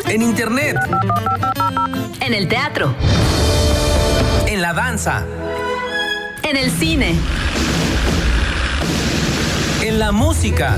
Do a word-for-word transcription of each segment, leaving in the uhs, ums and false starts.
En internet. En el teatro. En la danza. En el cine. En la música.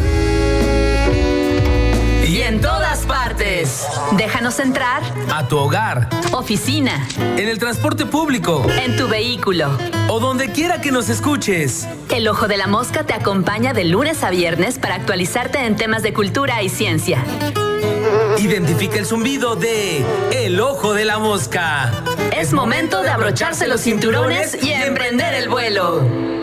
Y en todas partes. Déjanos entrar. A tu hogar. Oficina. En el transporte público. En tu vehículo. O donde quiera que nos escuches. El Ojo de la Mosca te acompaña de lunes a viernes para actualizarte en temas de cultura y ciencia. Identifica el zumbido de El Ojo de la Mosca. Es momento de abrocharse los cinturones y emprender el vuelo.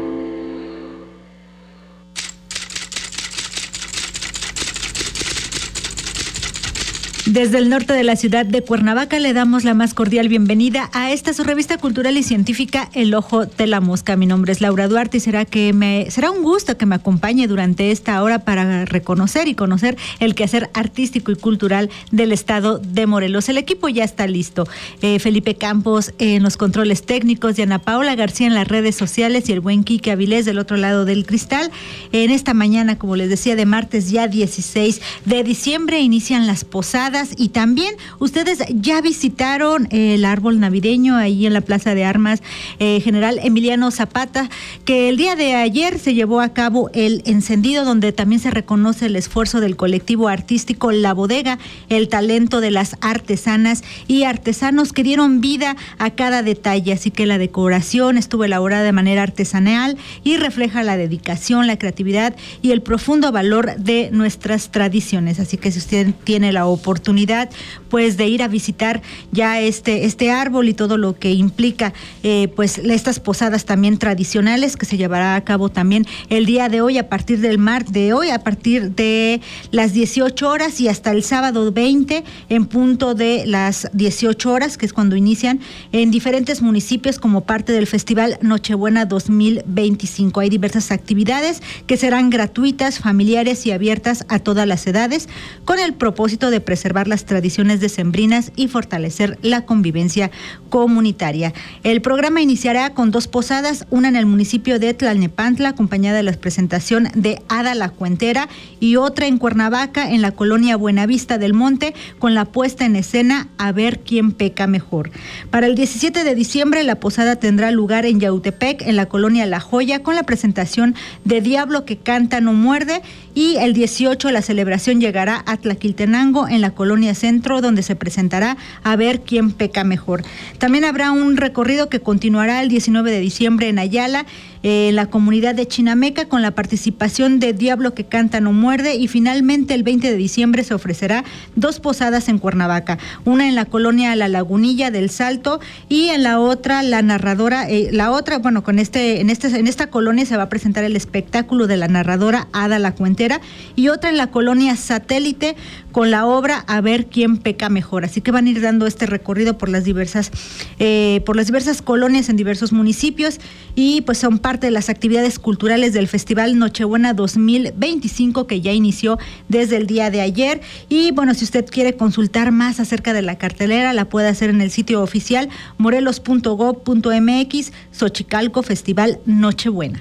Desde el norte de la ciudad de Cuernavaca le damos la más cordial bienvenida a esta su revista cultural y científica El Ojo de la Mosca. Mi nombre es Laura Duarte y será que me será un gusto que me acompañe durante esta hora para reconocer y conocer el quehacer artístico y cultural del estado de Morelos. El equipo ya está listo. Eh, Felipe Campos en los controles técnicos, Diana Paola García en las redes sociales y el buen Quique Avilés del otro lado del cristal. En esta mañana, como les decía, de martes ya dieciséis de diciembre inician las posadas. Y también ustedes ya visitaron el árbol navideño ahí en la Plaza de Armas eh, General Emiliano Zapata, que el día de ayer se llevó a cabo el encendido, donde también se reconoce el esfuerzo del colectivo artístico La Bodega, el talento de las artesanas y artesanos que dieron vida a cada detalle. Así que la decoración estuvo elaborada de manera artesanal y refleja la dedicación, la creatividad y el profundo valor de nuestras tradiciones. Así que si usted tiene la oportunidad pues de ir a visitar ya este este árbol y todo lo que implica eh, pues estas posadas también tradicionales que se llevará a cabo también el día de hoy a partir del mar de hoy a partir de las dieciocho horas y hasta el sábado veinte en punto de las dieciocho horas, que es cuando inician en diferentes municipios como parte del Festival Nochebuena dos mil veinticinco. Hay diversas actividades que serán gratuitas, familiares y abiertas a todas las edades, con el propósito de preservar las tradiciones decembrinas y fortalecer la convivencia comunitaria. El programa iniciará con dos posadas, una en el municipio de Tlalnepantla, acompañada de la presentación de Ada la Cuentera, y otra en Cuernavaca, en la colonia Buenavista del Monte, con la puesta en escena A ver quién peca mejor. Para el diecisiete de diciembre, la posada tendrá lugar en Yautepec, en la colonia La Joya, con la presentación de Diablo que canta no muerde, y el dieciocho la celebración llegará a Tlaquiltenango, en la colonia Centro, donde se presentará A ver quién peca mejor. También habrá un recorrido que continuará el diecinueve de diciembre en Ayala, en eh, la comunidad de Chinameca, con la participación de Diablo que canta no muerde, y finalmente el veinte de diciembre se ofrecerá dos posadas en Cuernavaca, una en la colonia La Lagunilla del Salto y en la otra la narradora, eh, la otra, bueno, con este, en este, en esta colonia se va a presentar el espectáculo de la narradora Ada la Cuentera, y otra en la colonia Satélite con la obra A ver quién peca mejor. Así que van a ir dando este recorrido por las diversas, eh, por las diversas colonias en diversos municipios, y pues son parte de las actividades culturales del Festival Nochebuena dos mil veinticinco, que ya inició desde el día de ayer. Y bueno, si usted quiere consultar más acerca de la cartelera, la puede hacer en el sitio oficial morelos punto gob punto mx, Xochicalco Festival Nochebuena.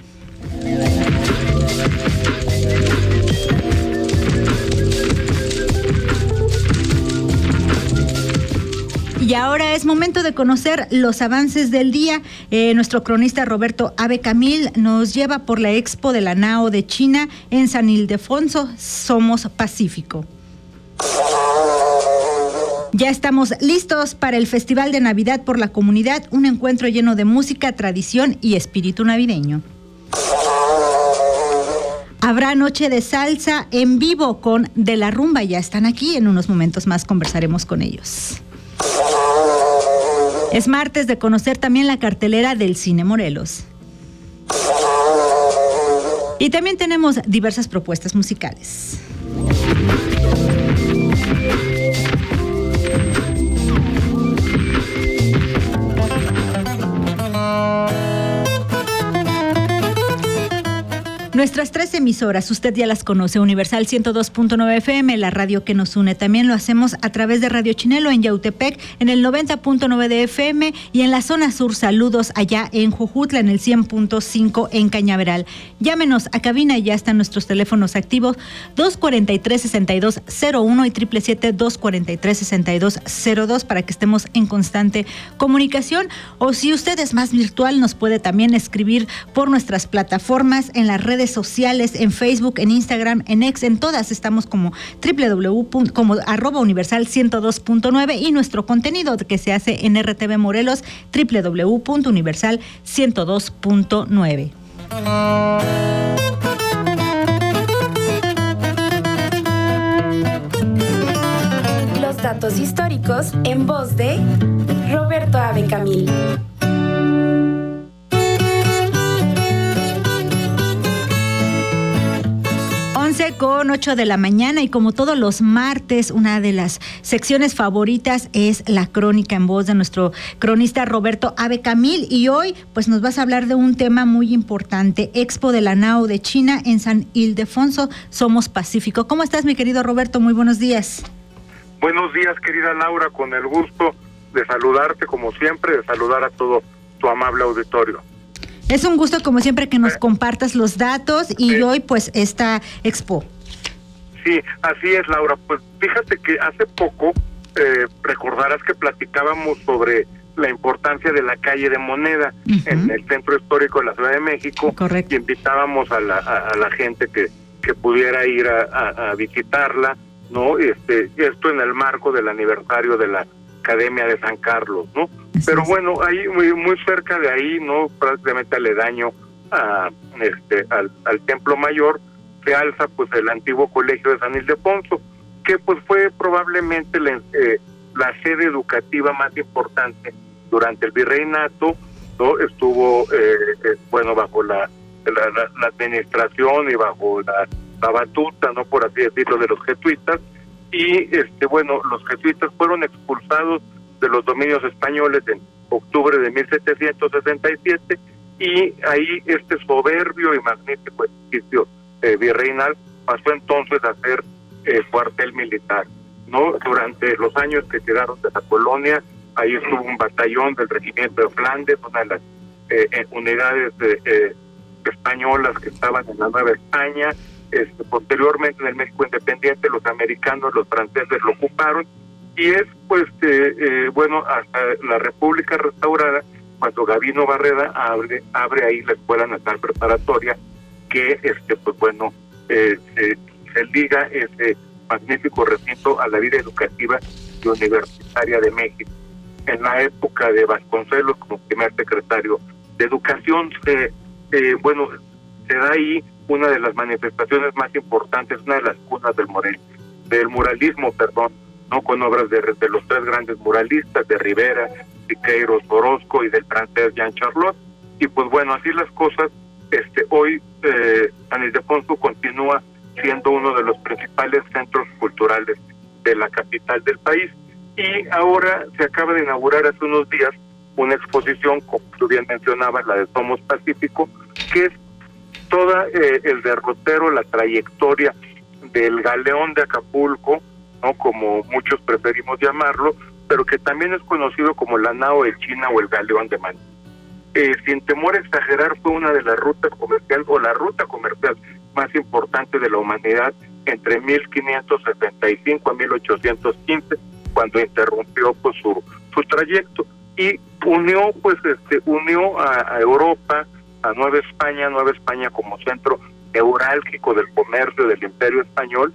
Y ahora es momento de conocer los avances del día. Eh, nuestro cronista Roberto Abe Camil nos lleva por la Expo de la Nao de China en San Ildefonso. Somos Pacífico. Ya estamos listos para el Festival de Navidad por la Comunidad, un encuentro lleno de música, tradición y espíritu navideño. Habrá noche de salsa en vivo con De la Rumba. Ya están aquí, en unos momentos más conversaremos con ellos. Es martes de conocer también la cartelera del Cine Morelos. Y también tenemos diversas propuestas musicales. Nuestras tres emisoras emisoras, usted ya las conoce, Universal ciento dos punto nueve F M, la radio que nos une. También lo hacemos a través de Radio Chinelo en Yautepec, en el noventa punto nueve de F M, y en la zona sur, saludos allá en Jujutla, en el cien punto cinco en Cañaveral. Llámenos a cabina y ya están nuestros teléfonos activos, dos cuatro tres, seis dos cero uno y siete siete siete, dos cuatro tres, seis dos cero dos para que estemos en constante comunicación. O si usted es más virtual, nos puede también escribir por nuestras plataformas, en las redes sociales, en Facebook, en Instagram, en X, en todas estamos como www como arroba universal ciento dos punto nueve, y nuestro contenido que se hace en R T V Morelos, www punto universal ciento dos punto nueve. Los datos históricos en voz de Roberto Abecamil. once con ocho de la mañana, y como todos los martes, una de las secciones favoritas es la crónica en voz de nuestro cronista Roberto Abecamil, y hoy pues nos vas a hablar de un tema muy importante: Expo de la Nao de China en San Ildefonso, Somos Pacífico. ¿Cómo estás, mi querido Roberto? Muy buenos días. Buenos días, querida Laura, con el gusto de saludarte como siempre, de saludar a todo tu amable auditorio. Es un gusto, como siempre, que nos compartas los datos y sí. Hoy, pues, esta expo. Sí, así es, Laura. Pues fíjate que hace poco, eh, recordarás que platicábamos sobre la importancia de la calle de Moneda uh-huh. en el centro histórico de la Ciudad de México. Correcto. Y invitábamos a la, a, a la gente que, que pudiera ir a, a, a visitarla, ¿no? Este, esto en el marco del aniversario de la Academia de San Carlos, ¿no? Así Pero es. bueno, ahí muy, muy cerca de ahí, ¿no? Prácticamente aledaño a este al, al Templo Mayor, se alza pues el antiguo Colegio de San Ildefonso, que pues fue probablemente la, eh, la sede educativa más importante durante el virreinato, ¿no? Estuvo eh, eh, bueno bajo la, la, la, la administración y bajo la, la batuta, ¿no? Por así decirlo, de los jesuitas. Y este bueno, los jesuitas fueron expulsados de los dominios españoles en octubre de mil setecientos sesenta y siete, y ahí este soberbio y magnífico edificio eh, virreinal pasó entonces a ser eh, cuartel militar, ¿no? Durante los años que quedaron de la colonia, ahí estuvo un batallón del regimiento de Flandes, una de las eh, unidades de, eh, españolas que estaban en la Nueva España. Este, posteriormente en el México independiente los americanos, los franceses lo ocuparon, y es pues eh, eh, bueno hasta la República restaurada cuando Gavino Barreda abre abre ahí la Escuela Nacional Preparatoria, que este pues bueno eh, se, se liga ese magnífico recinto a la vida educativa y universitaria de México. En la época de Vasconcelos como primer secretario de Educación, se eh, bueno se da ahí una de las manifestaciones más importantes, una de las cunas del morel, del muralismo, perdón, no con obras de, de los tres grandes muralistas, de Rivera, Siqueiros, Orozco y del francés Jean Charlot. Y pues bueno, así las cosas, este hoy eh, San Ildefonso continúa siendo uno de los principales centros culturales de la capital del país. Y ahora se acaba de inaugurar hace unos días una exposición, como tú bien mencionabas, la de Somos Pacífico, que es toda eh, el derrotero, la trayectoria del galeón de Acapulco, no como muchos preferimos llamarlo, pero que también es conocido como la Nao de China o el galeón de Manila. Eh, sin temor a exagerar, fue una de las rutas comerciales o la ruta comercial más importante de la humanidad entre mil quinientos sesenta y cinco a mil ochocientos quince, cuando interrumpió pues su su trayecto, y unió pues este unió a, a Europa, a Nueva España, Nueva España como centro neurálgico del comercio del Imperio Español,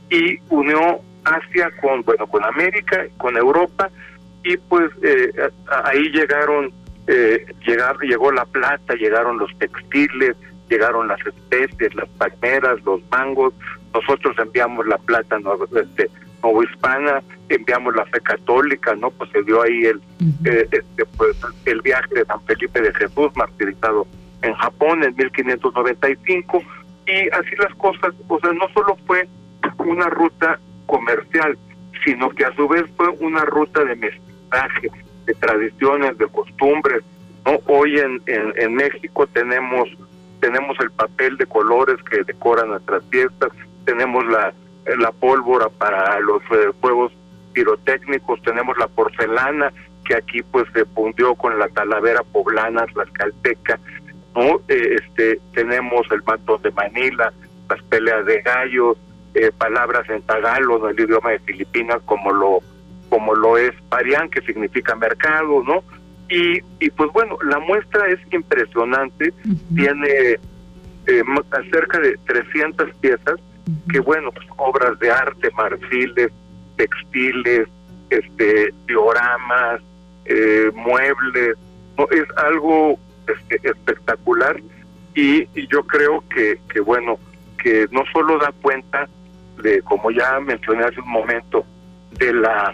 y unió Asia con, bueno, con América, con Europa, y pues eh, ahí llegaron, eh, llegar, llegó la plata, llegaron los textiles, llegaron las especies, las palmeras, los mangos. Nosotros enviamos la plata nuevo, este, novohispana, enviamos la fe católica, ¿no? Pues se dio ahí el, uh-huh. eh, este, pues, el viaje de San Felipe de Jesús, martirizado en Japón en mil quinientos noventa y cinco, y así las cosas. O sea, no solo fue una ruta comercial, sino que a su vez fue una ruta de mestizaje, de tradiciones, de costumbres, ¿no? Hoy en, en, en México tenemos tenemos el papel de colores que decora nuestras fiestas, tenemos la, la pólvora para los eh, juegos pirotécnicos, tenemos la porcelana que aquí pues se fundió con la talavera poblana, tlaxcalteca, ¿no? Eh, este, tenemos el mantón de Manila, las peleas de gallos, eh, palabras en tagalo, ¿no? El idioma de Filipinas, como lo como lo es parián, que significa mercado, ¿no? Y, y pues bueno, la muestra es impresionante, uh-huh. tiene eh, cerca de trescientas piezas, uh-huh. que bueno, pues obras de arte, marfiles, textiles, este, dioramas, eh, muebles, ¿no? Es algo este, espectacular y, y yo creo que, que bueno, que no solo da cuenta de, como ya mencioné hace un momento, de la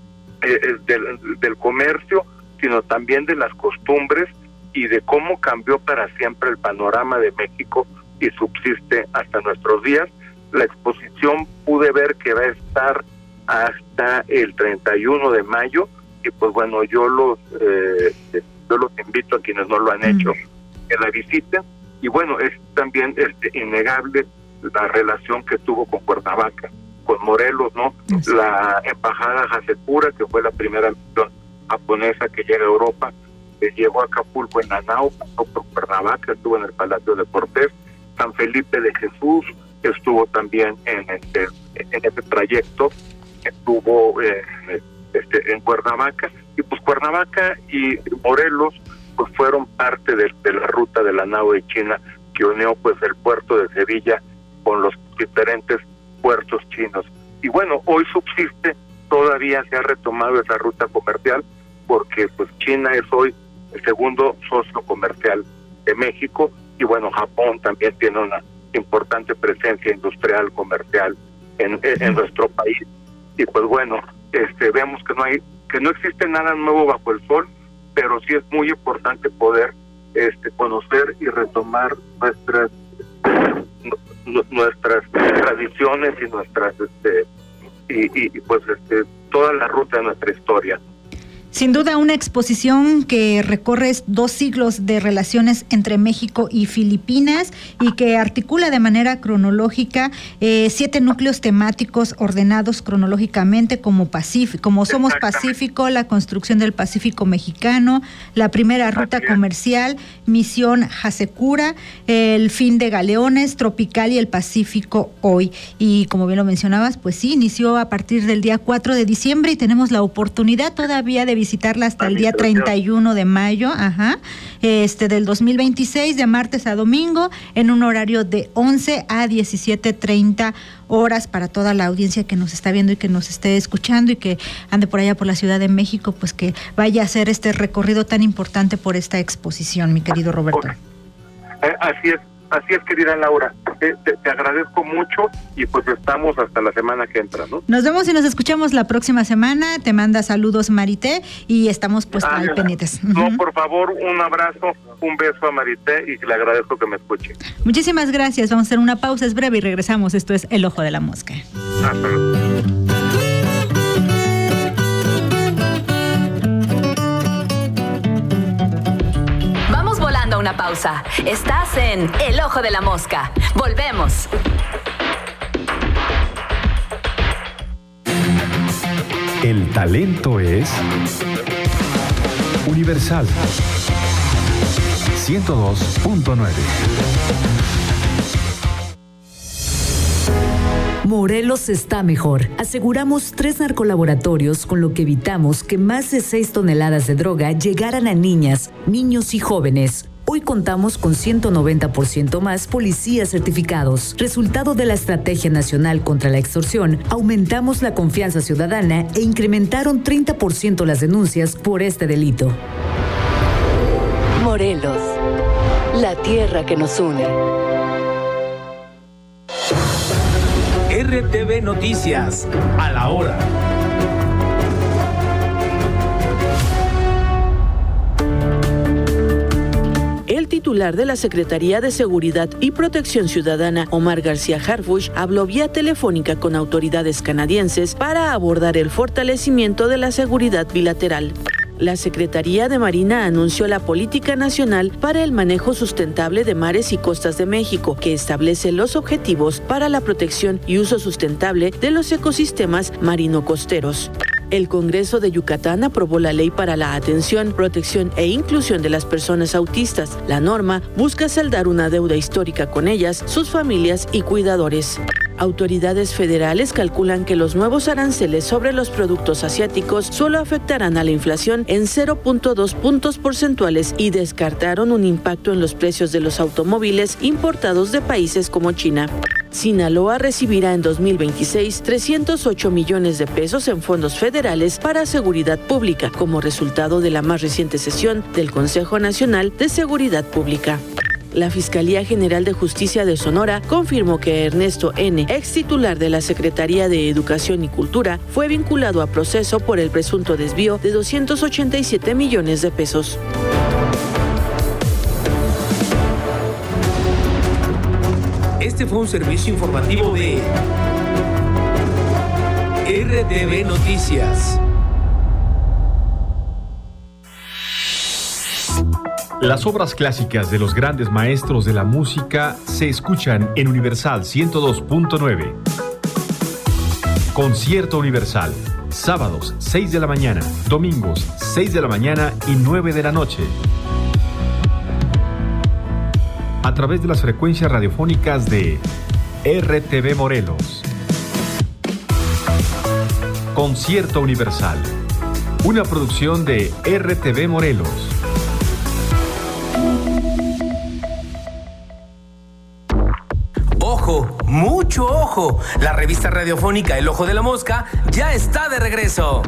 eh, del, del comercio, sino también de las costumbres y de cómo cambió para siempre el panorama de México y subsiste hasta nuestros días. La exposición pude ver que va a estar hasta el treinta y uno de mayo y pues bueno, yo los eh, yo los invito a quienes no lo han hecho que la visiten y bueno, es también este innegable la relación que tuvo con Cuernavaca, con Morelos, ¿no? Sí. La embajada Hasekura, que fue la primera misión japonesa que llega a Europa, que llegó a Acapulco en la nao, pasó por Cuernavaca, estuvo en el Palacio de Cortés, San Felipe de Jesús estuvo también en este en ese trayecto, estuvo eh, este, en Cuernavaca, y pues Cuernavaca y Morelos pues fueron parte de, de la ruta de la nao de China que unió pues el puerto de Sevilla con los diferentes puertos chinos. Y bueno, hoy subsiste, todavía se ha retomado esa ruta comercial, porque pues China es hoy el segundo socio comercial de México, y bueno, Japón también tiene una importante presencia industrial, comercial en, en, en nuestro país. Y pues bueno, este vemos que no hay, que no existe nada nuevo bajo el sol, pero sí es muy importante poder este conocer y retomar nuestras nuestras tradiciones y nuestras este y, y, y pues este toda la ruta de nuestra historia. Sin duda una exposición que recorre dos siglos de relaciones entre México y Filipinas y que articula de manera cronológica eh, siete núcleos temáticos ordenados cronológicamente como Pacífico, como Somos Pacífico, la construcción del Pacífico mexicano, la primera ruta comercial, Misión Hasekura, el fin de galeones, Tropical y el Pacífico hoy. Y como bien lo mencionabas, pues sí, inició a partir del día cuatro de diciembre y tenemos la oportunidad todavía de visitarla hasta el día treinta y uno de mayo, ajá, este del dos mil veintiséis, de martes a domingo, en un horario de once a diecisiete treinta horas para toda la audiencia que nos está viendo y que nos esté escuchando y que ande por allá por la Ciudad de México, pues que vaya a hacer este recorrido tan importante por esta exposición, mi querido Roberto. Eh, así es, así es, querida Laura. Te, te, te agradezco mucho y pues estamos hasta la semana que entra, ¿no? Nos vemos y nos escuchamos la próxima semana. Te manda saludos Marité y estamos pues ah, al pendientes. No, uh-huh. Por favor, un abrazo, un beso a Marité y le agradezco que me escuche. Muchísimas gracias. Vamos a hacer una pausa, es breve y regresamos. Esto es El Ojo de la Mosca. Hasta luego. Una pausa. Estás en El Ojo de la Mosca. Volvemos. El talento es universal. ciento dos punto nueve. Morelos está mejor. Aseguramos tres narcolaboratorios, con lo que evitamos que más de seis toneladas de droga llegaran a niñas, niños y jóvenes. Hoy contamos con ciento noventa por ciento más policías certificados. Resultado de la Estrategia Nacional contra la Extorsión, aumentamos la confianza ciudadana e incrementaron treinta por ciento las denuncias por este delito. Morelos, la tierra que nos une. R T V Noticias, a la hora. El titular de la Secretaría de Seguridad y Protección Ciudadana, Omar García Harfuch, habló vía telefónica con autoridades canadienses para abordar el fortalecimiento de la seguridad bilateral. La Secretaría de Marina anunció la Política Nacional para el Manejo Sustentable de Mares y Costas de México, que establece los objetivos para la protección y uso sustentable de los ecosistemas marino-costeros. El Congreso de Yucatán aprobó la Ley para la Atención, Protección e Inclusión de las Personas Autistas. La norma busca saldar una deuda histórica con ellas, sus familias y cuidadores. Autoridades federales calculan que los nuevos aranceles sobre los productos asiáticos solo afectarán a la inflación en cero punto dos puntos porcentuales y descartaron un impacto en los precios de los automóviles importados de países como China. Sinaloa recibirá en dos mil veintiséis trescientos ocho millones de pesos en fondos federales para seguridad pública, como resultado de la más reciente sesión del Consejo Nacional de Seguridad Pública. La Fiscalía General de Justicia de Sonora confirmó que Ernesto N., ex titular de la Secretaría de Educación y Cultura, fue vinculado a proceso por el presunto desvío de doscientos ochenta y siete millones de pesos. Este fue un servicio informativo de R T V Noticias. Las obras clásicas de los grandes maestros de la música se escuchan en Universal ciento dos punto nueve. Concierto Universal, sábados seis de la mañana, domingos seis de la mañana y nueve de la noche. A través de las frecuencias radiofónicas de R T V Morelos. Concierto Universal, una producción de R T V Morelos. ¡Ojo! ¡Mucho ojo! La revista radiofónica El Ojo de la Mosca ya está de regreso.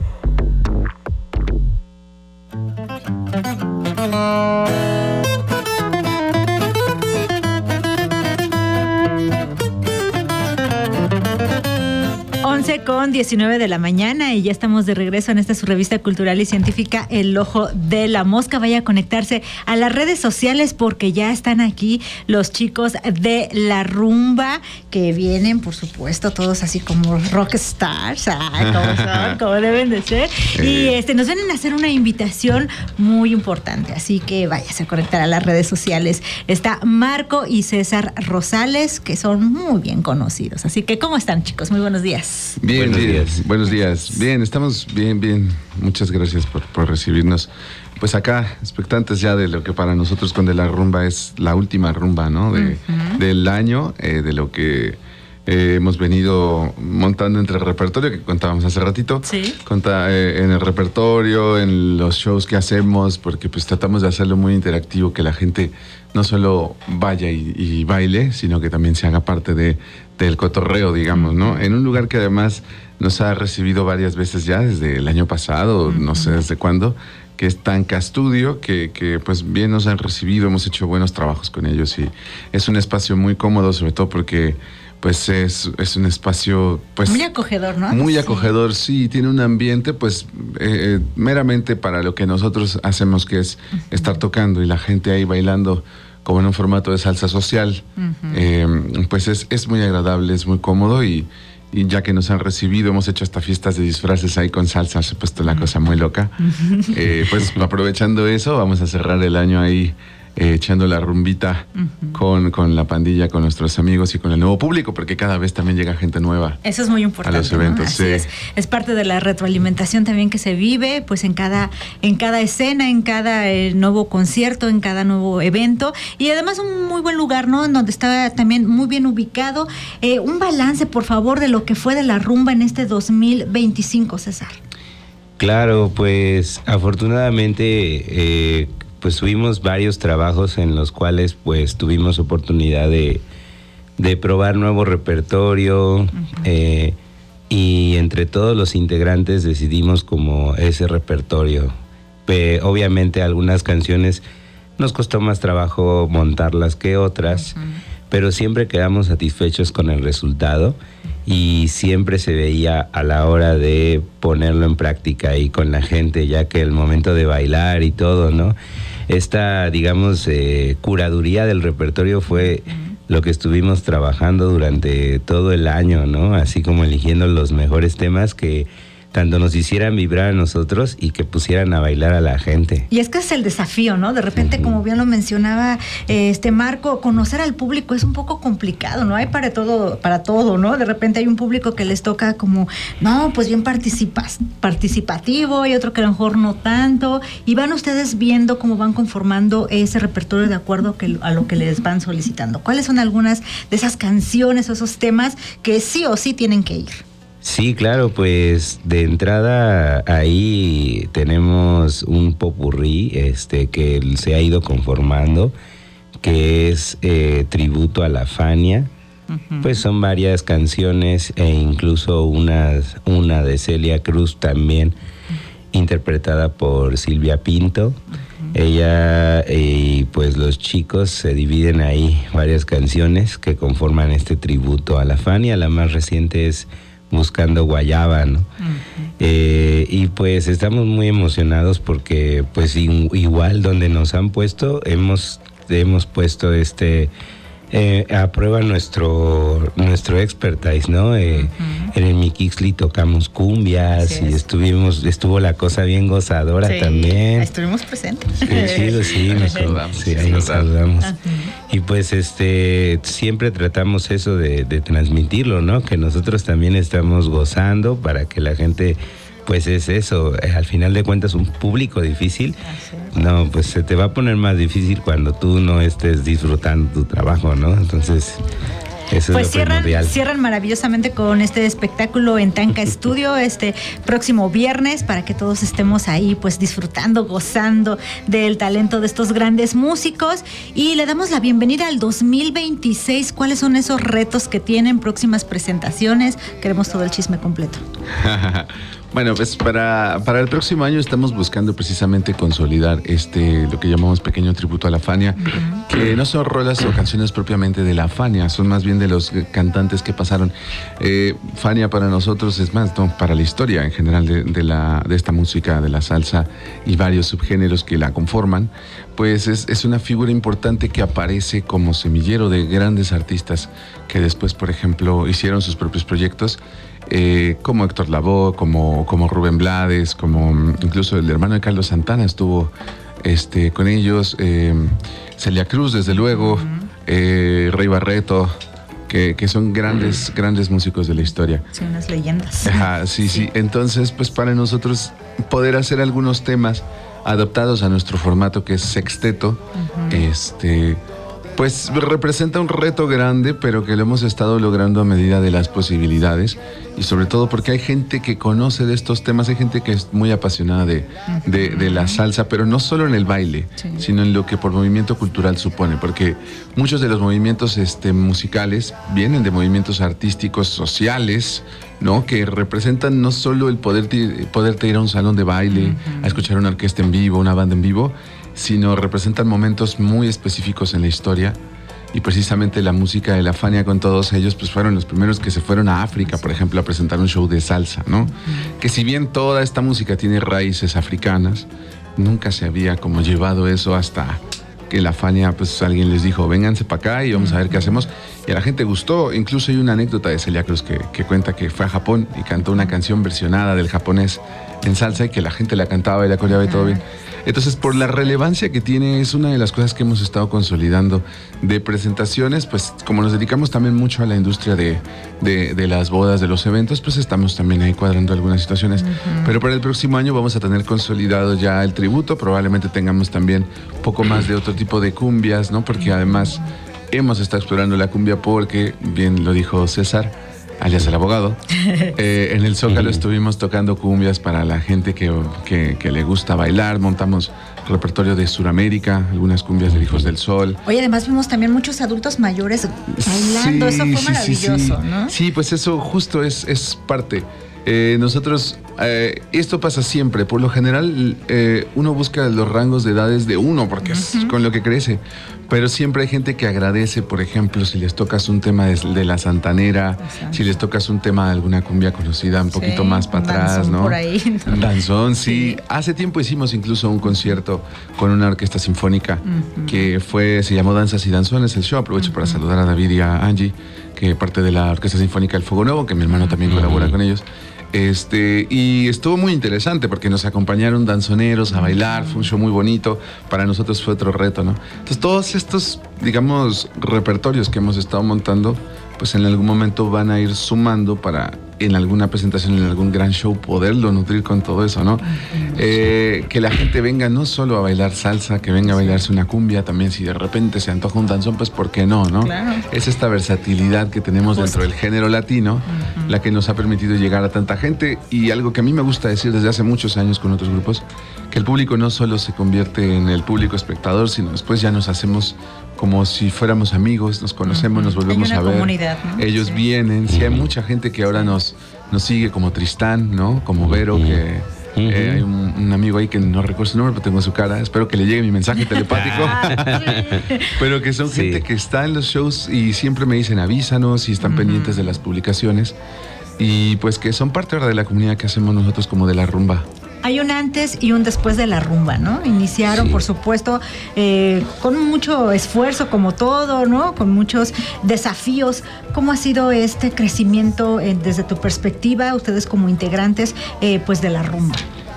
once con diecinueve de la mañana y ya estamos de regreso en esta su revista cultural y científica El Ojo de la Mosca. Vaya a conectarse a las redes sociales porque ya están aquí los chicos de La Rumba que vienen, por supuesto, todos así como rock stars, ay, como son, como deben de ser. Y este nos vienen a hacer una invitación muy importante, así que váyase a conectar a las redes sociales. Está Marco y César Rosales, que son muy bien conocidos. Así que, ¿cómo están, chicos? Muy buenos días. Bien, buenos bien, días. Buenos días. Bien, estamos bien, bien. Muchas gracias por, por recibirnos. Pues acá, expectantes ya de lo que para nosotros con De La Rumba es la última rumba, ¿no? De, uh-huh. Del año, eh, de lo que eh, hemos venido montando entre el repertorio que contábamos hace ratito. Sí. Conta, eh, en el repertorio, en los shows que hacemos, porque pues tratamos de hacerlo muy interactivo, que la gente no solo vaya y, y baile, sino que también se haga parte de, del cotorreo, digamos, ¿no? En un lugar que además nos ha recibido varias veces ya, desde el año pasado, uh-huh. no sé desde cuándo, que es Tanca Studio, que, que pues bien nos han recibido, hemos hecho buenos trabajos con ellos y es un espacio muy cómodo, sobre todo porque pues es, es un espacio pues muy acogedor, ¿no? Muy sí. acogedor, sí, tiene un ambiente pues eh, meramente para lo que nosotros hacemos, que es uh-huh. estar tocando y la gente ahí bailando como en un formato de salsa social. Uh-huh. eh, pues es, es muy agradable, es muy cómodo y, y ya que nos han recibido, hemos hecho hasta fiestas de disfraces ahí con salsa, se ha puesto la uh-huh. cosa muy loca. Uh-huh. eh, pues aprovechando eso, vamos a cerrar el año ahí Eh, echando la rumbita uh-huh. con, con la pandilla, con nuestros amigos y con el nuevo público, porque cada vez también llega gente nueva. Eso es muy importante. A los eventos, ¿no? Así sí. es. Es parte de la retroalimentación también que se vive, pues en cada, en cada escena, en cada eh, nuevo concierto, en cada nuevo evento. Y además un muy buen lugar, ¿no? En donde está también muy bien ubicado. Eh, un balance, por favor, de lo que fue de La Rumba en este dos mil veinticinco, César. Claro, pues afortunadamente eh, pues tuvimos varios trabajos en los cuales pues tuvimos oportunidad de, de probar nuevo repertorio uh-huh. eh, y entre todos los integrantes decidimos como ese repertorio. Pe- obviamente algunas canciones nos costó más trabajo montarlas que otras, uh-huh. pero siempre quedamos satisfechos con el resultado y siempre se veía a la hora de ponerlo en práctica ahí con la gente, ya que el momento de bailar y todo, ¿no? Esta, digamos, eh, curaduría del repertorio fue uh-huh. lo que estuvimos trabajando durante todo el año, ¿no? Así como eligiendo los mejores temas que tanto nos hicieran vibrar a nosotros y que pusieran a bailar a la gente. Y es que es el desafío, ¿no? De repente, uh-huh. como bien lo mencionaba eh, este Marco, conocer al público es un poco complicado, ¿no? Hay para todo, para todo, ¿no? De repente hay un público que les toca como, no, pues bien participas, participativo, y otro que a lo mejor no tanto, y van ustedes viendo cómo van conformando ese repertorio de acuerdo que, a lo que les van solicitando. ¿Cuáles son algunas de esas canciones o esos temas que sí o sí tienen que ir? Sí, claro, pues de entrada ahí tenemos un popurrí este, que se ha ido conformando, que es eh, tributo a la Fania. Uh-huh. Pues son varias canciones e incluso unas, una de Celia Cruz también, uh-huh. interpretada por Silvia Pinto. Uh-huh. Ella y pues los chicos se dividen ahí varias canciones que conforman este tributo a la Fania. La más reciente es Buscando Guayaba, ¿no? Uh-huh. Eh, y pues estamos muy emocionados porque pues igual donde nos han puesto, hemos, hemos puesto este eh, a prueba nuestro nuestro expertise, ¿no? Eh, uh-huh. En el Miquixli tocamos cumbias y estuvimos, estuvo la cosa bien gozadora sí, también. Estuvimos presentes. Qué chido, sí, nos saludamos. Sí, ahí nos saludamos. Uh-huh. Y pues este siempre tratamos eso de, de transmitirlo, ¿no? Que nosotros también estamos gozando para que la gente, pues es eso, al final de cuentas un público difícil. No, pues se te va a poner más difícil cuando tú no estés disfrutando tu trabajo, ¿no? Entonces, eso pues es lo cierran, primordial. Cierran maravillosamente con este espectáculo en Tanka Studio este próximo viernes para que todos estemos ahí pues disfrutando, gozando del talento de estos grandes músicos, y le damos la bienvenida al dos mil veintiséis. ¿Cuáles son esos retos que tienen? Próximas presentaciones, queremos todo el chisme completo. Bueno, pues para, para el próximo año estamos buscando precisamente consolidar este, lo que llamamos pequeño tributo a la Fania, uh-huh. que no son rolas o canciones propiamente de la Fania, son más bien de los cantantes que pasaron. Eh, Fania para nosotros es más, no, para la historia en general de, de, la, de esta música, de la salsa y varios subgéneros que la conforman, pues es, es una figura importante que aparece como semillero de grandes artistas que después, por ejemplo, hicieron sus propios proyectos. Eh, como Héctor Lavoe, como, como Rubén Blades, como incluso el hermano de Carlos Santana estuvo este, con ellos, eh, Celia Cruz, desde luego, uh-huh. eh, Rey Barreto, que, que son grandes, uh-huh. grandes músicos de la historia. Sí, unas leyendas. Ajá, sí, sí, sí. Entonces, pues para nosotros poder hacer algunos temas adaptados a nuestro formato que es sexteto, uh-huh. este... pues representa un reto grande, pero que lo hemos estado logrando a medida de las posibilidades, y sobre todo porque hay gente que conoce de estos temas, hay gente que es muy apasionada de, de, de la salsa, pero no solo en el baile, sí. sino en lo que por movimiento cultural supone, porque muchos de los movimientos este, musicales vienen de movimientos artísticos, sociales, ¿no? Que representan no solo el poderte, poderte ir a un salón de baile, uh-huh. a escuchar una orquesta en vivo, una banda en vivo, sino representan momentos muy específicos en la historia, y precisamente la música de la Fania con todos ellos pues fueron los primeros que se fueron a África, por ejemplo, a presentar un show de salsa, ¿no? Uh-huh. Que si bien toda esta música tiene raíces africanas, nunca se había como llevado eso hasta que la Fania, pues alguien les dijo, vénganse para acá y vamos a ver qué hacemos, y a la gente gustó. Incluso hay una anécdota de Celia Cruz que, que cuenta que fue a Japón y cantó una canción versionada del japonés en salsa, y que la gente la cantaba y la coreaba y todo bien. Entonces, por la relevancia que tiene, es una de las cosas que hemos estado consolidando de presentaciones, pues como nos dedicamos también mucho a la industria de, de, de las bodas, de los eventos, pues estamos también ahí cuadrando algunas situaciones. Uh-huh. Pero para el próximo año vamos a tener consolidado ya el tributo, probablemente tengamos también un poco más de otro tipo de cumbias, ¿no? Porque además hemos estado explorando la cumbia porque, bien lo dijo César, alias el abogado, eh, en el Zócalo estuvimos tocando cumbias para la gente que, que, que le gusta bailar. Montamos repertorio de Suramérica, algunas cumbias de Hijos del Sol. Oye, además vimos también muchos adultos mayores bailando, sí, eso fue sí, maravilloso, sí, sí. ¿no? Sí, pues eso justo es, es parte. Eh, nosotros, eh, esto pasa siempre, por lo general eh, uno busca los rangos de edades de uno, porque uh-huh. es con lo que crece. Pero siempre hay gente que agradece, por ejemplo, si les tocas un tema de, de la Santanera, exacto. si les tocas un tema de alguna cumbia conocida un sí, poquito más para atrás, danzón ¿no? Por ahí, ¿no? Danzón, sí. sí. Hace tiempo hicimos incluso un concierto con una orquesta sinfónica uh-huh. que fue, se llamó Danzas y Danzones, el show. Aprovecho uh-huh. para saludar a David y a Angie, que parte de la Orquesta Sinfónica del Fuego Nuevo, que mi hermano también uh-huh. colabora con ellos. Este, y estuvo muy interesante porque nos acompañaron danzoneros a bailar, fue un show muy bonito, para nosotros fue otro reto, ¿no? Entonces todos estos, digamos, repertorios que hemos estado montando, pues en algún momento van a ir sumando para en alguna presentación, en algún gran show, poderlo nutrir con todo eso, ¿no? Eh, que la gente venga no solo a bailar salsa, que venga a bailarse una cumbia, también si de repente se antoja un danzón, pues ¿por qué no, no? Claro. Es esta versatilidad que tenemos dentro del género latino, uh-huh. la que nos ha permitido llegar a tanta gente, y algo que a mí me gusta decir desde hace muchos años con otros grupos, que el público no solo se convierte en el público espectador, sino después ya nos hacemos como si fuéramos amigos, nos conocemos, uh-huh. nos volvemos hay una a ver. Comunidad, ¿no? Ellos sí. vienen, sí, hay mucha gente que ahora nos, nos sigue, como Tristán, ¿no? Como Vero, uh-huh. que uh-huh. eh, hay un, un amigo ahí que no recuerdo su nombre, pero tengo su cara. Espero que le llegue mi mensaje telepático. Pero que son sí. gente que está en los shows y siempre me dicen avísanos y están uh-huh. pendientes de las publicaciones. Y pues que son parte de la comunidad que hacemos nosotros como de la rumba. Hay un antes y un después de la rumba, ¿no? Iniciaron, sí. por supuesto, eh, con mucho esfuerzo, como todo, ¿no? Con muchos desafíos. ¿Cómo ha sido este crecimiento eh, desde tu perspectiva, ustedes como integrantes, eh, pues, de la rumba?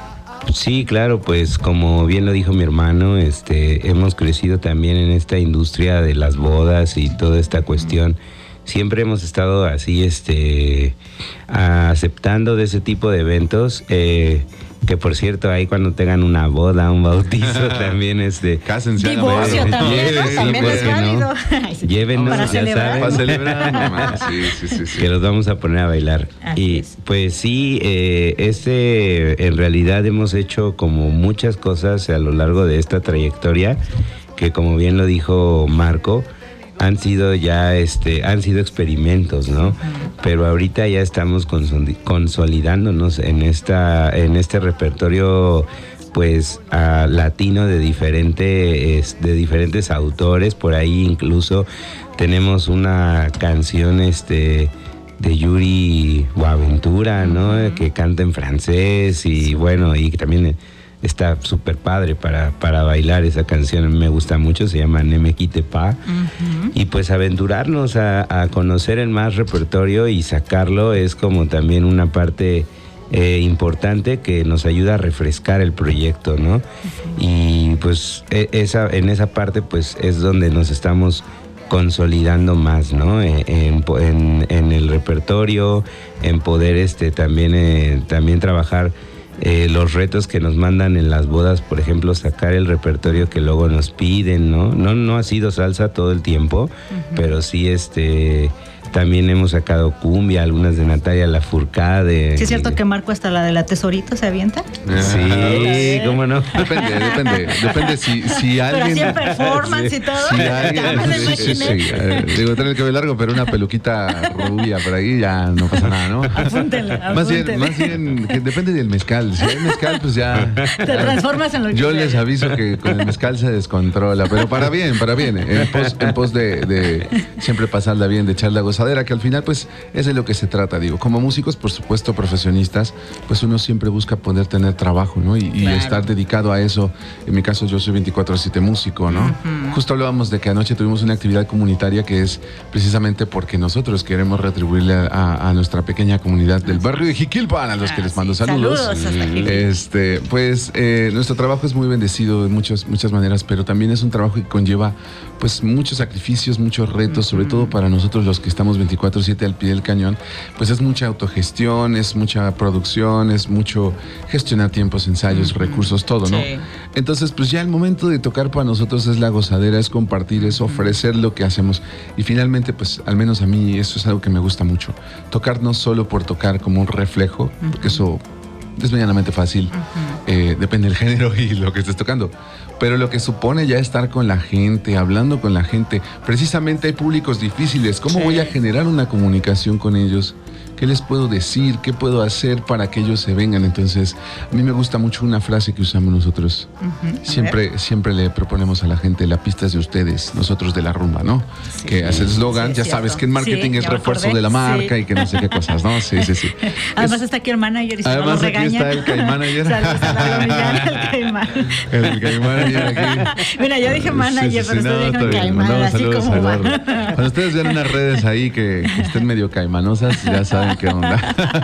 Sí, claro, pues como bien lo dijo mi hermano, este, hemos crecido también en esta industria de las bodas y toda esta cuestión. Siempre hemos estado así, este, aceptando de ese tipo de eventos. Eh, Que por cierto, ahí cuando tengan una boda, un bautizo, también este... Cásense. Divorcio también, ¿no? Sí, también es válido. No. Llévenos, para ya celebrar. saben. Para celebrar. Sí, sí, sí, sí. Que los vamos a poner a bailar. Así y es. pues sí, eh, este, en realidad hemos hecho como muchas cosas a lo largo de esta trayectoria, que como bien lo dijo Marco, han sido ya este han sido experimentos, ¿no? Uh-huh. Pero ahorita ya estamos consoli- consolidándonos en esta en este repertorio pues uh, latino de diferentes de diferentes autores. Por ahí incluso tenemos una canción este de Yuri Boaventura, ¿no? Uh-huh. Que canta en francés y bueno, y también está súper padre para, para bailar esa canción, a mí me gusta mucho, se llama Ne me quitte pas. Uh-huh. Y pues aventurarnos a, a conocer el más repertorio y sacarlo es como también una parte eh, importante que nos ayuda a refrescar el proyecto, ¿no? Uh-huh. Y pues esa, en esa parte pues es donde nos estamos consolidando más, ¿no? En, en, en el repertorio, en poder este también, eh, también trabajar Eh, los retos que nos mandan en las bodas, por ejemplo, sacar el repertorio que luego nos piden, ¿no? No, no ha sido salsa todo el tiempo, uh-huh. pero sí este también hemos sacado cumbia, algunas de Natalia Lafourcade. ¿Sí es cierto que Marco hasta la de la Tesorito se avienta? Sí, ¿cómo no? Depende, depende, depende si, si alguien... Pero así en performance sí. y todo. Si alguien, ya me lo sí, sí, imaginé. sí. Eh, digo, tener el cabello largo, pero una peluquita rubia por ahí ya no pasa nada, ¿no? Apúntenle, apúntenle. Más bien, más bien, que depende del mezcal. Si hay mezcal, pues ya... Te transformas en lo que Yo quieras. les aviso que con el mezcal se descontrola, pero para bien, para bien. En pos, en pos de, de siempre pasarla bien, de echar la gozadera, que al final, pues, es de lo que se trata, digo. Como músicos, por supuesto, profesionistas, pues uno siempre busca poder tener trabajo, ¿no? Y, Claro. y estar dedicado a eso. En mi caso, yo soy veinticuatro siete músico, ¿no? Uh-huh. Justo hablábamos de que anoche tuvimos una actividad comunitaria que es precisamente porque nosotros queremos retribuirle a, a nuestra pequeña comunidad del barrio de Jiquilpan, a los que les mando saludos. Saludos hasta aquí. Este, pues eh, nuestro trabajo es muy bendecido de muchas, muchas maneras, pero también es un trabajo que conlleva pues muchos sacrificios, muchos retos, uh-huh. sobre todo para nosotros los que estamos veinticuatro siete al pie del cañón, pues es mucha autogestión, es mucha producción, es mucho gestionar tiempos, ensayos, uh-huh. recursos, todo, ¿no? Sí. Entonces, pues ya el momento de tocar para nosotros es la gozadera, es compartir, es ofrecer lo que hacemos. Y finalmente, pues al menos a mí eso es algo que me gusta mucho. Tocar no solo por tocar como un reflejo, uh-huh. porque eso es medianamente fácil, uh-huh. eh, depende del género y lo que estés tocando. Pero lo que supone ya estar con la gente, hablando con la gente. Precisamente hay públicos difíciles. ¿Cómo sí. voy a generar una comunicación con ellos? ¿Qué les puedo decir? ¿Qué puedo hacer para que ellos se vengan? Entonces, a mí me gusta mucho una frase que usamos nosotros. Uh-huh. Siempre, siempre le proponemos a la gente, la pista es de ustedes, nosotros de la rumba, ¿no? Sí, que hace el eslogan, sí, ya cierto. Sabes que en marketing sí, es refuerzo de la marca sí. y que no sé qué cosas, ¿no? Sí, sí, sí. Además es, está aquí el manager y se además nos aquí regaña. está el caimanager. Saludos a la Millán, el caimán. El caimanager aquí. Mira, yo dije manager, sí, sí, pero sí, ustedes no, dijeron caimán, así como va. Cuando ustedes vean unas redes ahí que, que estén medio caimanosas, ya saben saben qué onda.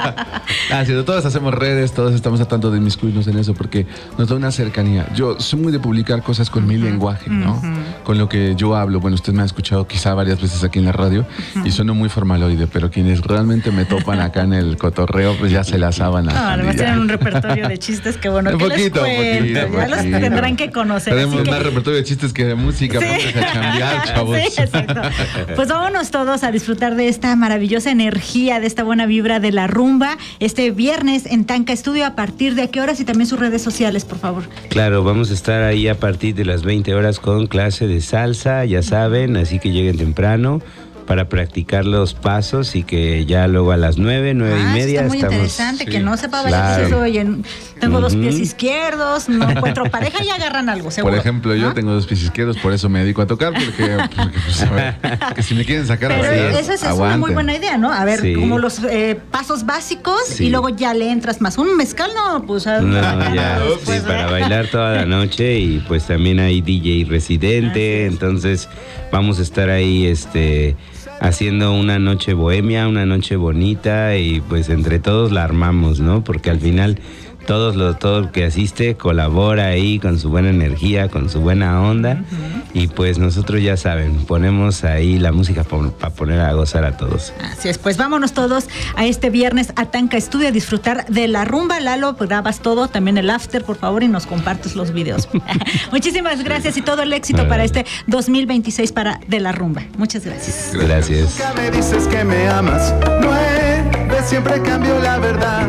ah, sí, todos hacemos redes, todos estamos tratando de inmiscuirnos en eso porque nos da una cercanía. Yo soy muy de publicar cosas con uh-huh. mi lenguaje, ¿no? Uh-huh. Con lo que yo hablo. Bueno, usted me ha escuchado quizá varias veces aquí en la radio uh-huh. y sueno muy formaloide, pero quienes realmente me topan acá en el cotorreo, pues ya se la saben. No, además tienen un repertorio de chistes que bueno, un que poquito, les cuento, poquito, ya poquito. los tendrán que conocer. Tenemos que... más repertorio de chistes que de música, sí. Pónganse a chambear, chavos. Sí, exacto. Pues vámonos todos a disfrutar de esta maravillosa energía, de esta buena vibra de la rumba, este viernes en Tanka Studio. ¿A partir de qué horas? Y también sus redes sociales, por favor. Claro, vamos a estar ahí a partir de las veinte horas con clase de salsa, ya saben, así que lleguen temprano para practicar los pasos y que ya luego a las nueve, nueve ah, y media está muy estamos... interesante, sí. Que no sepa claro. bailar eso, oye, tengo uh-huh. dos pies izquierdos, no encuentro pareja y agarran algo, seguro. Por ejemplo, yo ¿Ah? tengo dos pies izquierdos, por eso me dedico a tocar, porque, porque pues, a ver, que si me quieren sacar Pero a eso es, es una muy buena idea, ¿no? A ver, sí. como los eh, pasos básicos sí. y luego ya le entras más. Un mezcal, no, pues... A, no, ya, sí, de... para bailar toda la noche y pues también hay D J residente, entonces vamos a estar ahí, este... haciendo una noche bohemia, una noche bonita y pues entre todos la armamos, ¿no? Porque al final todos lo, todo el que asiste colabora ahí con su buena energía, con su buena onda uh-huh. y pues nosotros ya saben, ponemos ahí la música para pa poner a gozar a todos. Así es, pues vámonos todos a este viernes a Tanka Studio a disfrutar de la rumba. Lalo, pues grabas todo, también el after, por favor, y nos compartes los videos. Muchísimas gracias y todo el éxito para este dos mil veintiséis para De la Rumba. Muchas gracias. Gracias. Nunca me dices que me amas, nueve, siempre cambio la verdad.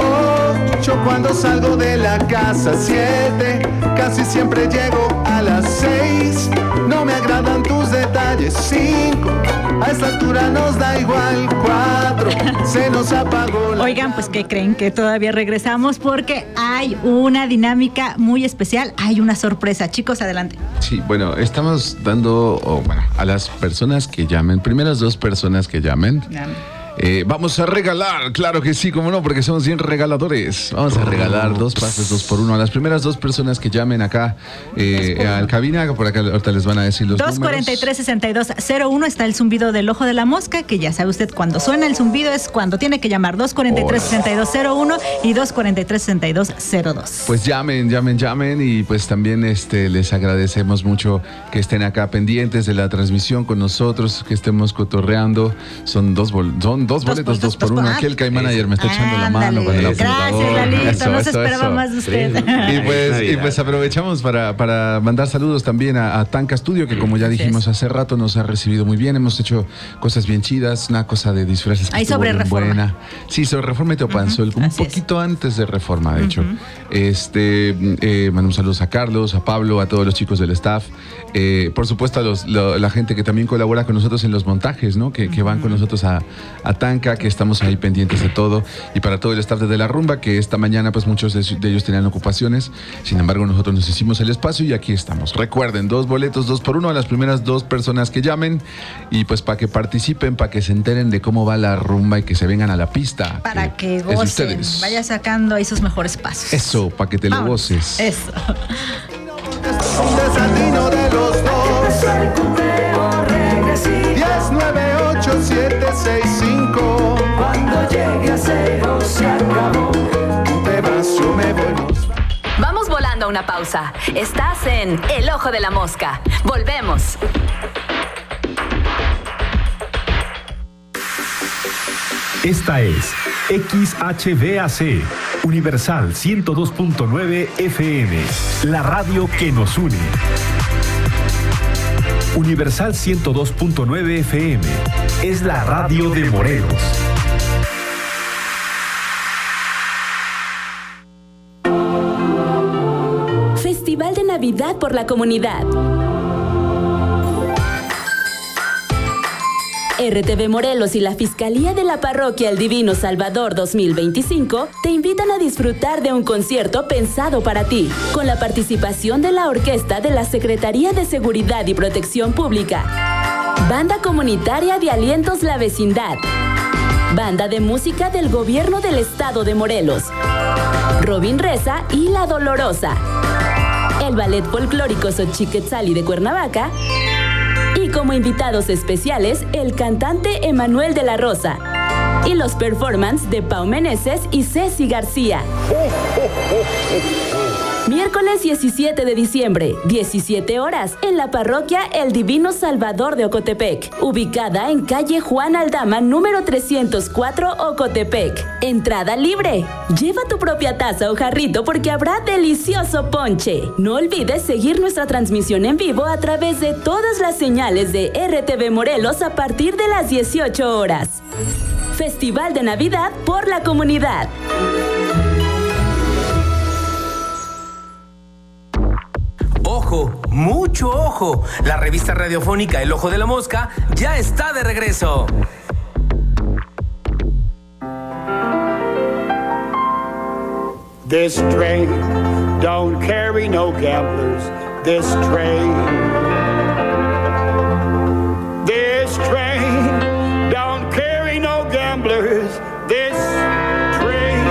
Yo cuando salgo de la casa, siete, casi siempre llego a las seis. No me agradan tus detalles, cinco, a esta altura nos da igual, cuatro, se nos apagó la... Oigan, pues ¿qué creen? Que todavía regresamos porque hay una dinámica muy especial, hay una sorpresa. Chicos, adelante. Sí, bueno, estamos dando, oh, bueno, a las personas que llamen, primeras dos personas que llamen, Llame. Eh, vamos a regalar, claro que sí, cómo no, porque somos bien regaladores. Vamos a regalar dos pases, dos por uno a las primeras dos personas que llamen acá eh, al cabina. Por acá ahorita les van a decir los dos cuarenta y tres, sesenta y dos cero uno está el zumbido del ojo de la mosca, que ya sabe usted, cuando suena el zumbido es cuando tiene que llamar. Dos cuarenta y tres, sesenta y dos cero uno y dos cuarenta y tres, sesenta y dos cero dos. Pues llamen, llamen, llamen y pues también este les agradecemos mucho que estén acá pendientes de la transmisión con nosotros, que estemos cotorreando. Son dos bol son dos boletos, dos, dos, dos por uno. Aquí el Kai Manager me está ah, echando la mano con el apuntador. Gracias, Lalito, eso, no se eso, esperaba eso. más de usted. Y pues, y pues aprovechamos para, para mandar saludos también a, a Tanka Studio, que como ya dijimos hace rato, nos ha recibido muy bien. Hemos hecho cosas bien chidas, una cosa de disfraces que Ahí sobre bien Reforma. buena. Sí, sobre Reforma y Teopanzol, uh-huh. un poquito es. antes de Reforma, de uh-huh. hecho. Este, eh, mandamos saludos a Carlos, a Pablo, a todos los chicos del staff. Eh, por supuesto a los, lo, la gente que también colabora con nosotros en los montajes, ¿no? Que, que van con nosotros a, a Tanka, que estamos ahí pendientes de todo, y para todo el staff de, de la rumba, que esta mañana pues muchos de, de ellos tenían ocupaciones, sin embargo nosotros nos hicimos el espacio y aquí estamos. Recuerden, dos boletos, dos por uno a las primeras dos personas que llamen, y pues para que participen, para que se enteren de cómo va la rumba y que se vengan a la pista. Para que, que gocen, vaya sacando ahí sus mejores pasos. Eso, para que te Vamos. lo goces. Eso. Un desatino de los dos. El conteo regresivo. diez, nueve, ocho, siete, seis, cinco. Cuando llegue a cero se acabó. Tú te vas, yo me voy. Vamos volando a una pausa. Estás en El Ojo de la Mosca. Volvemos. Esta es X H B A C, Universal ciento dos punto nueve F M, la radio que nos une. Universal ciento dos punto nueve F M es la radio de Morelos. Festival de Navidad por la comunidad. R T V Morelos y la Fiscalía de la Parroquia El Divino Salvador dos mil veinticinco te invitan a disfrutar de un concierto pensado para ti, con la participación de la Orquesta de la Secretaría de Seguridad y Protección Pública, Banda Comunitaria de Alientos La Vecindad, Banda de Música del Gobierno del Estado de Morelos, Robin Reza y La Dolorosa, el Ballet Folclórico Xochiquetzali de Cuernavaca, y como invitados especiales, el cantante Emanuel de la Rosa. y los performances de Pau Meneses y Ceci García. Miércoles diecisiete de diciembre, diecisiete horas, en la parroquia El Divino Salvador de Ocotepec, ubicada en calle Juan Aldama, número trescientos cuatro, Ocotepec. Entrada libre. Lleva tu propia taza o jarrito porque habrá delicioso ponche. No olvides seguir nuestra transmisión en vivo a través de todas las señales de R T V Morelos a partir de las dieciocho horas. Festival de Navidad por la comunidad. Ojo, mucho ojo. La revista radiofónica El Ojo de la Mosca ya está de regreso. This train don't carry no gamblers. This train. This train don't carry no gamblers. This train.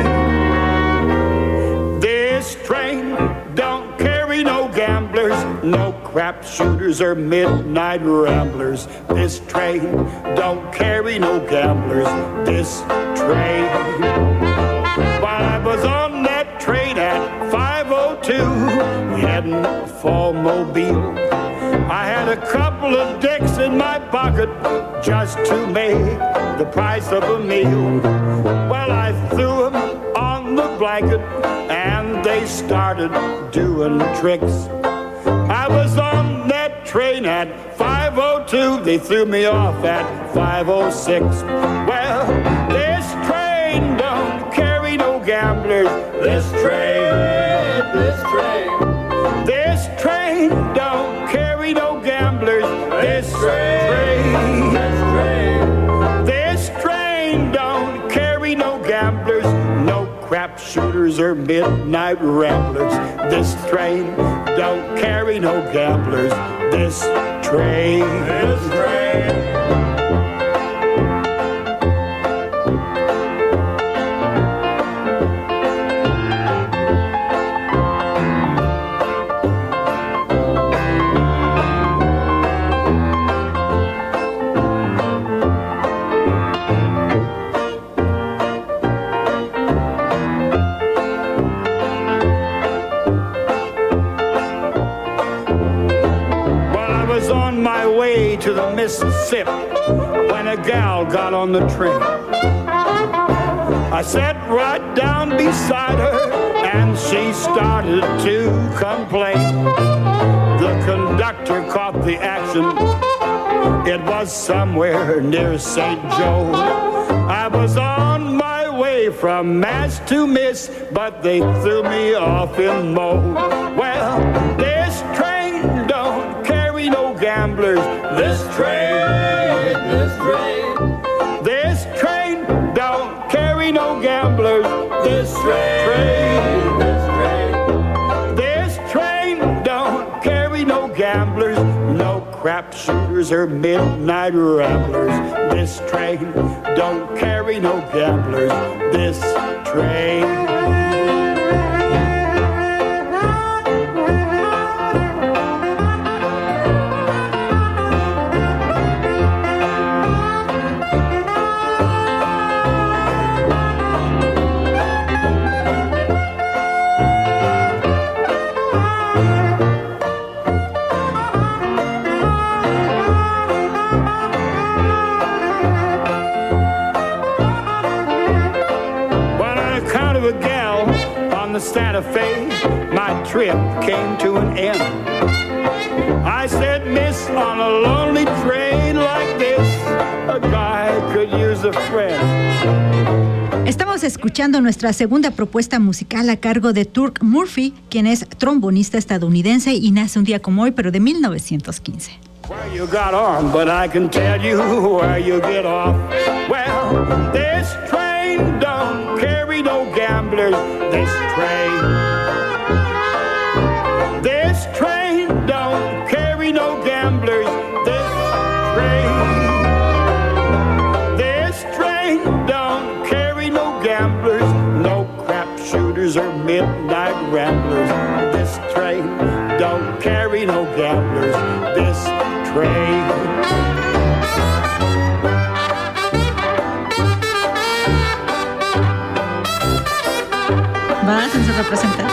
This train don't carry no gamblers, no crap shooters or midnight ramblers. This train don't carry no gamblers. This train. While I was on that train at five oh two, heading for Mobile, I had a couple of dicks in my pocket just to make the price of a meal. Well, I threw them on the blanket and they started doing tricks. I was on that train at five oh two, they threw me off at five oh six. Well, this train don't carry no gamblers. This train, this train, this train don't carry no gamblers. This train, this train, this train don't carry no gamblers, no crap shooters or midnight ramblers. This train don't carry no gamblers. This train, this train. To the Mississippi when a gal got on the train. I sat right down beside her and she started to complain. The conductor caught the action. It was somewhere near Saint Joe. I was on my way from Mass to Miss, but they threw me off in Mo. Well, this train don't carry no gamblers. This train, this train, this train don't carry no gamblers. This train, this train, this train don't carry no gamblers, no crap shooters or midnight ramblers. This train don't carry no gamblers. This train. Santa Fe, my trip came to an end. I said, miss, on a lonely train like this, a guy could use a friend. Estamos escuchando nuestra segunda propuesta musical a cargo de Turk Murphy, quien es trombonista estadounidense y nace un día como hoy, pero de mil novecientos quince. Where you got on, but I can tell you where you get off. Well, this train don't carry no gamblers. This train, this train don't carry no gamblers. This train, this train don't carry no gamblers, no crap shooters or midnight ramblers. This train don't carry no gamblers. This train. representante.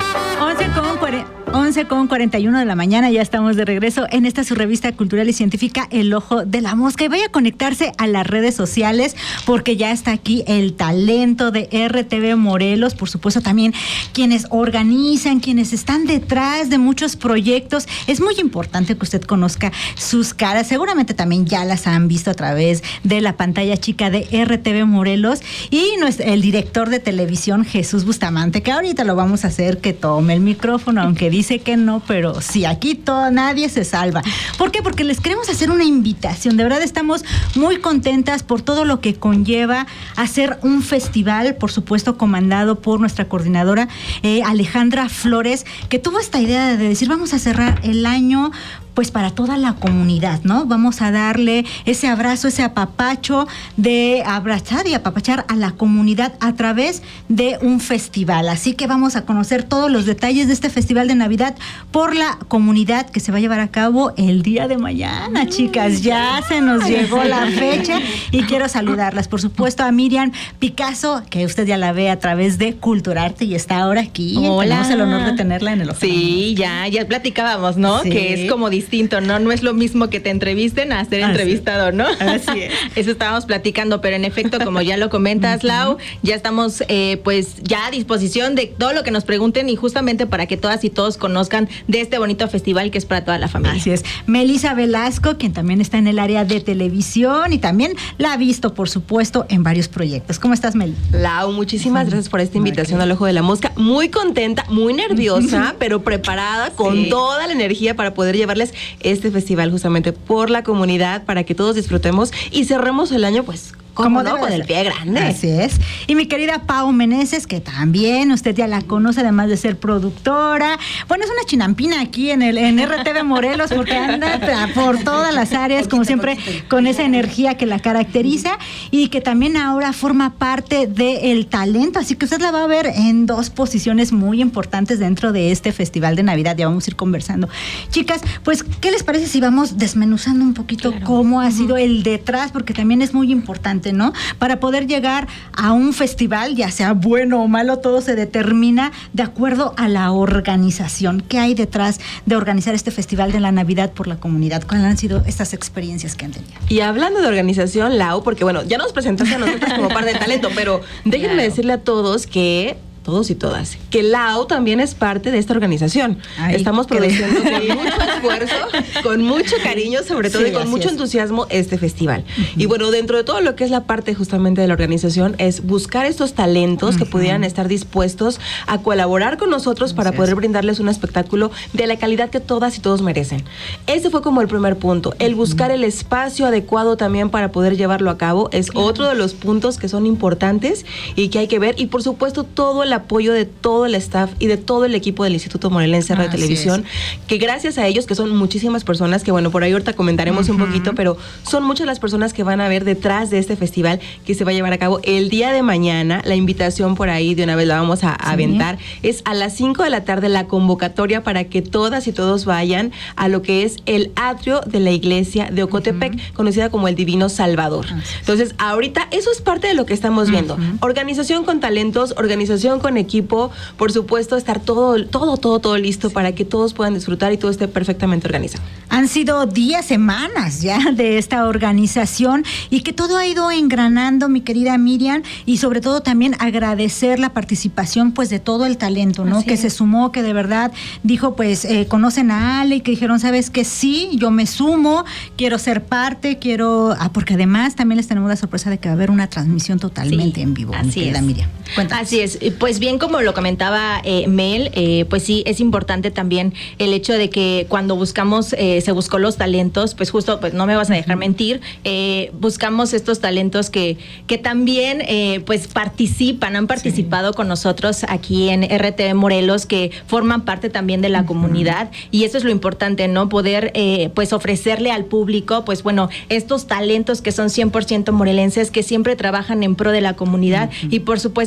once con cuarenta y uno de la mañana, ya estamos de regreso en esta su revista cultural y científica El Ojo de la Mosca, y vaya a conectarse a las redes sociales porque ya está aquí el talento de R T V Morelos, por supuesto también quienes organizan, quienes están detrás de muchos proyectos. Es muy importante que usted conozca sus caras, seguramente también ya las han visto a través de la pantalla chica de R T V Morelos, y nuestro, el director de televisión Jesús Bustamante, que ahorita lo vamos a hacer que tome el micrófono, aunque dice que no, pero sí, aquí todo, nadie se salva. ¿Por qué? Porque les queremos hacer una invitación. De verdad estamos muy contentas por todo lo que conlleva hacer un festival, por supuesto comandado por nuestra coordinadora eh, Alejandra Flores, que tuvo esta idea de decir, vamos a cerrar el año pues para toda la comunidad, ¿no? Vamos a darle ese abrazo, ese apapacho de abrazar y apapachar a la comunidad a través de un festival. Así que vamos a conocer todos los detalles de este festival de Navidad por la comunidad que se va a llevar a cabo el día de mañana, chicas. Ya se nos llegó la fecha y quiero saludarlas, por supuesto, a Miriam Picasso, que usted ya la ve a través de Culturarte y está ahora aquí. Hola. Tenemos el honor de tenerla en el ojo. Sí, ya, ya platicábamos, ¿no? Sí. Que es como distinto, ¿no? No es lo mismo que te entrevisten a ser Así entrevistado, ¿no? Así es. Eso estábamos platicando, pero en efecto, como ya lo comentas, Lau, ya estamos eh, pues ya a disposición de todo lo que nos pregunten y justamente para que todas y todos conozcan de este bonito festival que es para toda la familia. Así es. Melissa Velasco, quien también está en el área de televisión y también la ha visto, por supuesto, en varios proyectos. ¿Cómo estás, Mel? Lau, muchísimas gracias por esta invitación al Ojo de la Mosca. Muy contenta, muy nerviosa, pero preparada con sí. toda la energía para poder llevarles este festival justamente por la comunidad, para que todos disfrutemos y cerremos el año pues ¿Cómo no? Con el pie grande. Así es. Y mi querida Pau Meneses, que también usted ya la conoce, además de ser productora. Bueno, es una chinampina aquí en el en R T V Morelos, porque anda por todas las áreas, como siempre, con esa energía que la caracteriza, y que también ahora forma parte del talento. Así que usted la va a ver en dos posiciones muy importantes dentro de este festival de Navidad. Ya vamos a ir conversando. Chicas, pues, ¿qué les parece si vamos desmenuzando un poquito claro. cómo ha sido el detrás? Porque también es muy importante, ¿no? Para poder llegar a un festival, ya sea bueno o malo, todo se determina de acuerdo a la organización. ¿Qué hay detrás de organizar este festival de la Navidad por la comunidad? ¿Cuáles han sido estas experiencias que han tenido? Y hablando de organización, Lau, porque bueno, ya nos presentaste a nosotros como par de talento, pero déjenme claro. decirle a todos que todos y todas, que Lau también es parte de esta organización. Ay, Estamos produciendo con mucho esfuerzo, con mucho cariño, sobre todo, sí, y con mucho es. entusiasmo este festival. Uh-huh. Y bueno, dentro de todo lo que es la parte justamente de la organización, es buscar estos talentos uh-huh. que pudieran estar dispuestos a colaborar con nosotros para Así poder es. brindarles un espectáculo de la calidad que todas y todos merecen. Ese fue como el primer punto. El buscar uh-huh. el espacio adecuado también para poder llevarlo a cabo es uh-huh. otro de los puntos que son importantes y que hay que ver. Y por supuesto, todo el apoyo de todo el staff y de todo el equipo del Instituto Morelense de Televisión, es. que gracias a ellos, que son muchísimas personas, que bueno, por ahí ahorita comentaremos uh-huh. un poquito, pero son muchas las personas que van a ver detrás de este festival que se va a llevar a cabo el día de mañana. La invitación por ahí de una vez la vamos a, a sí. aventar. Es a las cinco de la tarde la convocatoria para que todas y todos vayan a lo que es el atrio de la iglesia de Ocotepec, uh-huh. conocida como el Divino Salvador. Uh-huh. Entonces, ahorita eso es parte de lo que estamos viendo. Uh-huh. Organización con talentos, organización con equipo, por supuesto, estar todo, todo, todo, todo listo sí. para que todos puedan disfrutar y todo esté perfectamente organizado. Han sido días, semanas ya de esta organización y que todo ha ido engranando, mi querida Miriam, y sobre todo también agradecer la participación pues de todo el talento, ¿no? Así que es. se sumó, que de verdad dijo, pues, eh, conocen a Ale y que dijeron, ¿sabes qué? Sí, yo me sumo, quiero ser parte, quiero... Ah, porque además también les tenemos la sorpresa de que va a haber una transmisión totalmente sí, en vivo, mi querida es. Miriam. Cuéntanos. Así es, pues bien, como lo comentaba eh, Mel, eh, pues sí, es importante también el hecho de que cuando buscamos, eh, se buscó los talentos, pues justo, pues no me vas a dejar mentir, eh, buscamos estos talentos que, que también eh, pues participan, han participado sí. con nosotros aquí en R T V Morelos, que forman parte también de la uh-huh. comunidad, y eso es lo importante, ¿no? Poder eh, pues ofrecerle al público, pues bueno, estos talentos que son cien por ciento morelenses, que siempre trabajan en pro de la comunidad uh-huh. y por supuesto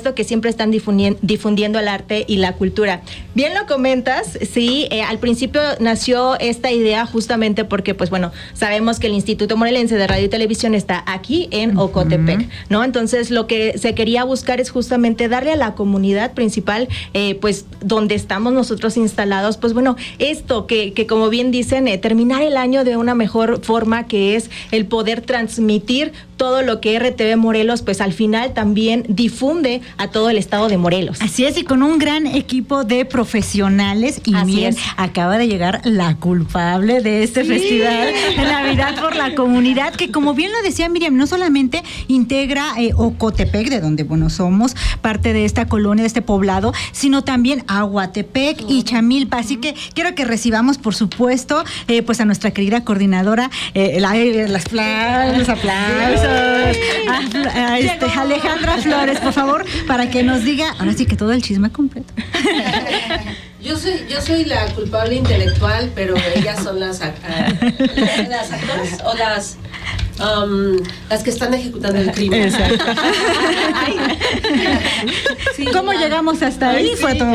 supuesto que siempre están difundiendo, difundiendo el arte y la cultura. Bien lo comentas, sí, eh, al principio nació esta idea justamente porque, pues bueno, sabemos que el Instituto Morelense de Radio y Televisión está aquí en Ocotepec, uh-huh. ¿no? Entonces lo que se quería buscar es justamente darle a la comunidad principal, eh, pues donde estamos nosotros instalados, pues bueno, esto que, que como bien dicen, eh, terminar el año de una mejor forma, que es el poder transmitir todo lo que R T V Morelos, pues al final también difunde a todo el estado de Morelos. Así es, y con un gran equipo de profesionales, y Así miren, es. acaba de llegar la culpable de este sí. festival de Navidad por la comunidad, que como bien lo decía Miriam, no solamente integra eh, Ocotepec, de donde bueno somos parte de esta colonia, de este poblado, sino también Aguatepec uh-huh. y Chamilpa, así uh-huh. que quiero que recibamos, por supuesto, eh, pues a nuestra querida coordinadora, eh, la, las aplausos, los aplausos. A, a este, Alejandra Flores, por favor, para que nos diga, ahora sí que todo el chisme completo. Yo soy, yo soy la culpable intelectual, pero ellas son las, uh, las actores o las um, las que están ejecutando el crimen. Exacto. Sí, ¿cómo la, llegamos hasta ahí? Sí, Fue todo.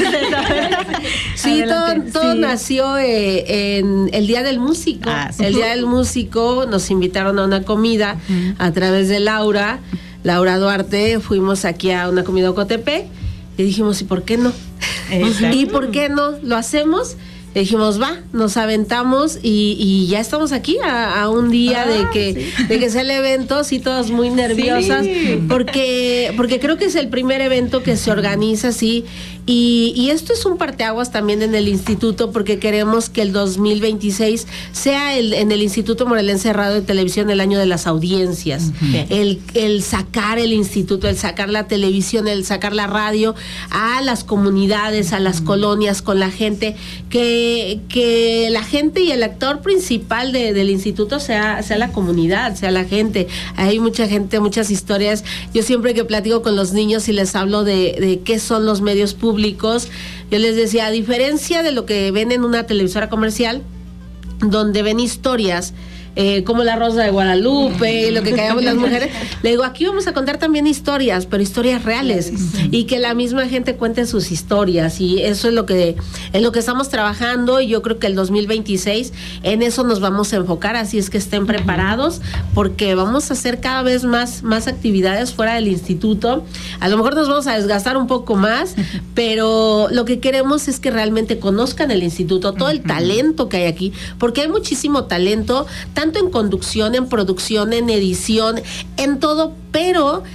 Sí, todo, todo sí. nació eh, en el Día del Músico. Ah, sí. El Día del Músico nos invitaron a una comida uh-huh. a través de Laura, Laura Duarte. Fuimos aquí a una comida a Ocotepec y dijimos, ¿y por qué no? Exacto. ¿Y por qué no lo hacemos? Le dijimos, va, nos aventamos y, y ya estamos aquí a, a un día ah, de que sí. de que sea el evento, sí, todas muy nerviosas, sí. porque porque creo que es el primer evento que se organiza así, y, y esto es un parteaguas también en el instituto, porque queremos que el dos mil veintiséis sea el, en el Instituto Morelense de Radio y Televisión el año de las audiencias, uh-huh. el, el sacar el instituto, el sacar la televisión, el sacar la radio a las comunidades, a las uh-huh. colonias, con la gente, que que la gente y el actor principal de, del instituto sea, sea la comunidad, sea la gente. Hay mucha gente, muchas historias. Yo siempre que platico con los niños y les hablo de, de qué son los medios públicos, yo les decía, a diferencia de lo que ven en una televisora comercial, donde ven historias Eh, como La Rosa de Guadalupe, lo que callamos las mujeres, le digo, aquí vamos a contar también historias, pero historias reales, sí. y que la misma gente cuente sus historias, y eso es lo que es lo que estamos trabajando, y yo creo que el dos mil veintiséis en eso nos vamos a enfocar, así es que estén preparados, porque vamos a hacer cada vez más, más actividades fuera del instituto. A lo mejor nos vamos a desgastar un poco más, pero lo que queremos es que realmente conozcan el instituto, todo el talento que hay aquí, porque hay muchísimo talento, tanto en conducción, en producción, en edición, en todo, pero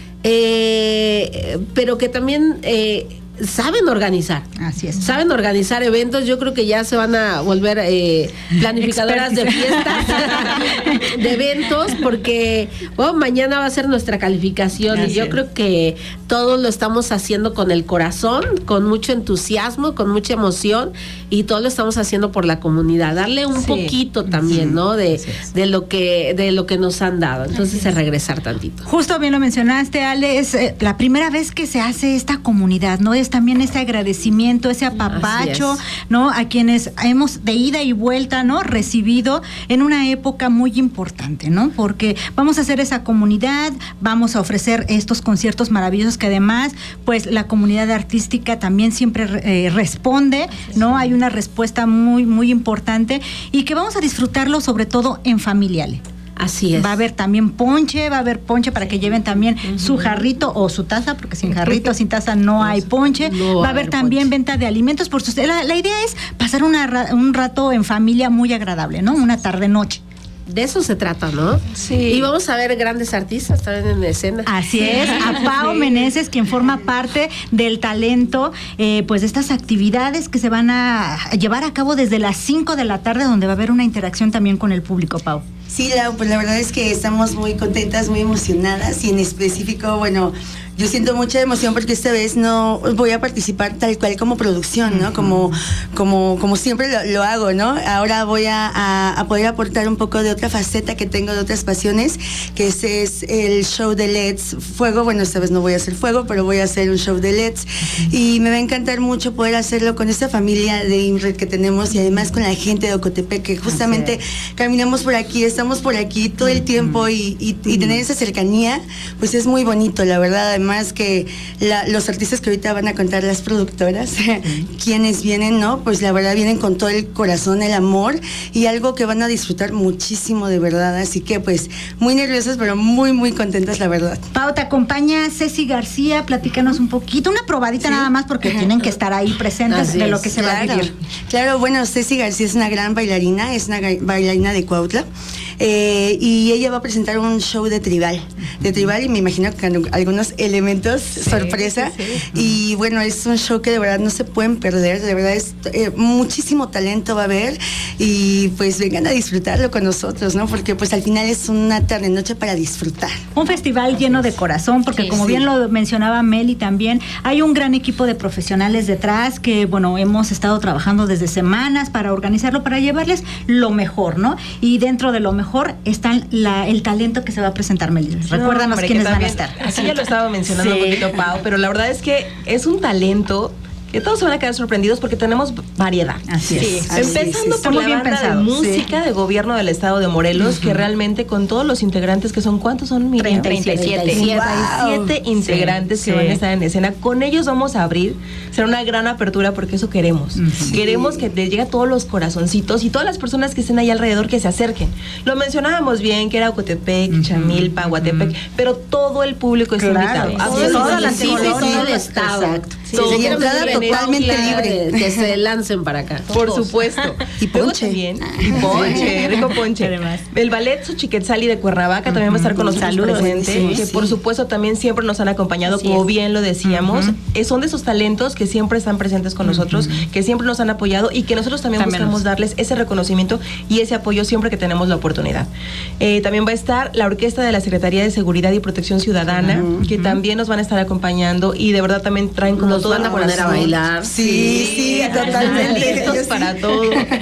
eh, pero que también eh, saben organizar. Así es. Saben organizar eventos. Yo creo que ya se van a volver eh, planificadoras Expertis. de fiestas, de eventos, porque bueno, mañana va a ser nuestra calificación. Así y yo es. creo que todos lo estamos haciendo con el corazón, con mucho entusiasmo, con mucha emoción, y todo lo estamos haciendo por la comunidad. Darle un sí. poquito también, sí. ¿no? De, de lo que de lo que nos han dado. Entonces, es regresar tantito. Justo bien lo mencionaste, Ale, es eh, la primera vez que se hace esta comunidad, ¿no? Es también ese agradecimiento, ese apapacho, ¿no? A quienes hemos de ida y vuelta, ¿no? Recibido en una época muy importante, ¿no? Porque vamos a hacer esa comunidad, vamos a ofrecer estos conciertos maravillosos que además, pues la comunidad artística también siempre eh, responde, ¿no? Hay una respuesta muy, muy importante, y que vamos a disfrutarlo sobre todo en familia. Así es. Va a haber también ponche, va a haber ponche para que lleven también uh-huh. su jarrito o su taza, porque sin jarrito, sin taza no hay ponche. No va a haber también ponche. Venta de alimentos. Por sus, la, la idea es pasar una, un rato en familia muy agradable, ¿no? Una tarde-noche. De eso se trata, ¿no? Sí. Y vamos a ver grandes artistas también en escena. Así es, a Pao sí. Meneses, quien forma parte del talento, eh, pues de estas actividades que se van a llevar a cabo desde las cinco de la tarde, donde va a haber una interacción también con el público, Pao. Sí, Lau, pues la verdad es que estamos muy contentas, muy emocionadas, y en específico, bueno, yo siento mucha emoción porque esta vez no voy a participar tal cual como producción, ¿no? Como, como, como siempre lo, lo hago, ¿no? Ahora voy a, a, a poder aportar un poco de otra faceta que tengo, de otras pasiones, que ese es el show de L E Ds Fuego. Bueno, esta vez no voy a hacer fuego, pero voy a hacer un show de L E Ds, y me va a encantar mucho poder hacerlo con esta familia de IMRED que tenemos, y además con la gente de Ocotepec, que justamente caminamos por aquí esta estamos por aquí todo el tiempo y, y, y tener esa cercanía, pues es muy bonito, la verdad. Además que la, los artistas que ahorita van a contar, las productoras, quienes vienen, ¿no? Pues la verdad vienen con todo el corazón, el amor y algo que van a disfrutar muchísimo, de verdad. Así que pues muy nerviosas, pero muy, muy contentas, la verdad. Pau, te acompaña Ceci García, platícanos un poquito, una probadita, ¿sí?, nada más, porque tienen que estar ahí presentes. Así de lo que se claro, va a vivir. Claro, bueno, Ceci García es una gran bailarina, es una bailarina de Cuautla, eh, y ella va a presentar un show de tribal, de tribal, y me imagino que con algunos elementos sí, sorpresa, sí, sí. Y bueno, es un show que de verdad no se pueden perder, de verdad es eh, muchísimo talento va a haber, y pues vengan a disfrutarlo con nosotros, ¿no? Porque pues al final es una tarde noche para disfrutar. Un festival lleno de corazón, porque sí, como sí. bien lo mencionaba Meli también, hay un gran equipo de profesionales detrás que, bueno, hemos estado trabajando desde semanas para organizarlo, para llevarles lo mejor, ¿no? Y dentro de lo mejor están la, el talento que se va a presentar, Meli. Recuérdanos, no, hombre, quiénes también, van a estar. Así ya lo estaba mencionando sí. un poquito, Pau, pero la verdad es que es un talento que todos se van a quedar sorprendidos porque tenemos variedad. Así sí. es. Empezando sí, sí, por la banda pensado. de música sí. de gobierno del estado de Morelos, uh-huh. que realmente con todos los integrantes que son, ¿cuántos son? Miriam? treinta y siete. treinta y siete wow. integrantes sí, que sí. van a estar en escena. Con ellos vamos a abrir. Será una gran apertura porque eso queremos. Uh-huh. Queremos que les llegue a todos los corazoncitos y todas las personas que estén ahí alrededor que se acerquen. Lo mencionábamos bien, que era Ocotepec, uh-huh. Chamilpa, Guatepec, uh-huh. pero todo el público está claro. invitado. Todas Todas las todo el estado. Exacto. Sí, todo sí, totalmente libre. Que se lancen para acá. Por supuesto. Y ponche. También, y ponche, rico ponche. Además. El ballet Xochiquetzali de Cuernavaca uh-huh. también va a estar con nosotros Saludos, presente. Sí, que sí. por supuesto también siempre nos han acompañado, Así como es. bien lo decíamos. Uh-huh. Son de esos talentos que siempre están presentes con uh-huh. nosotros, que siempre nos han apoyado y que nosotros también, también buscamos nos. darles ese reconocimiento y ese apoyo siempre que tenemos la oportunidad. Eh, también va a estar la orquesta de la Secretaría de Seguridad y Protección Ciudadana, uh-huh. que también nos van a estar acompañando y de verdad también traen como nos toda van la a poner a bailar. Sí, sí, sí totalmente. Listos para todo.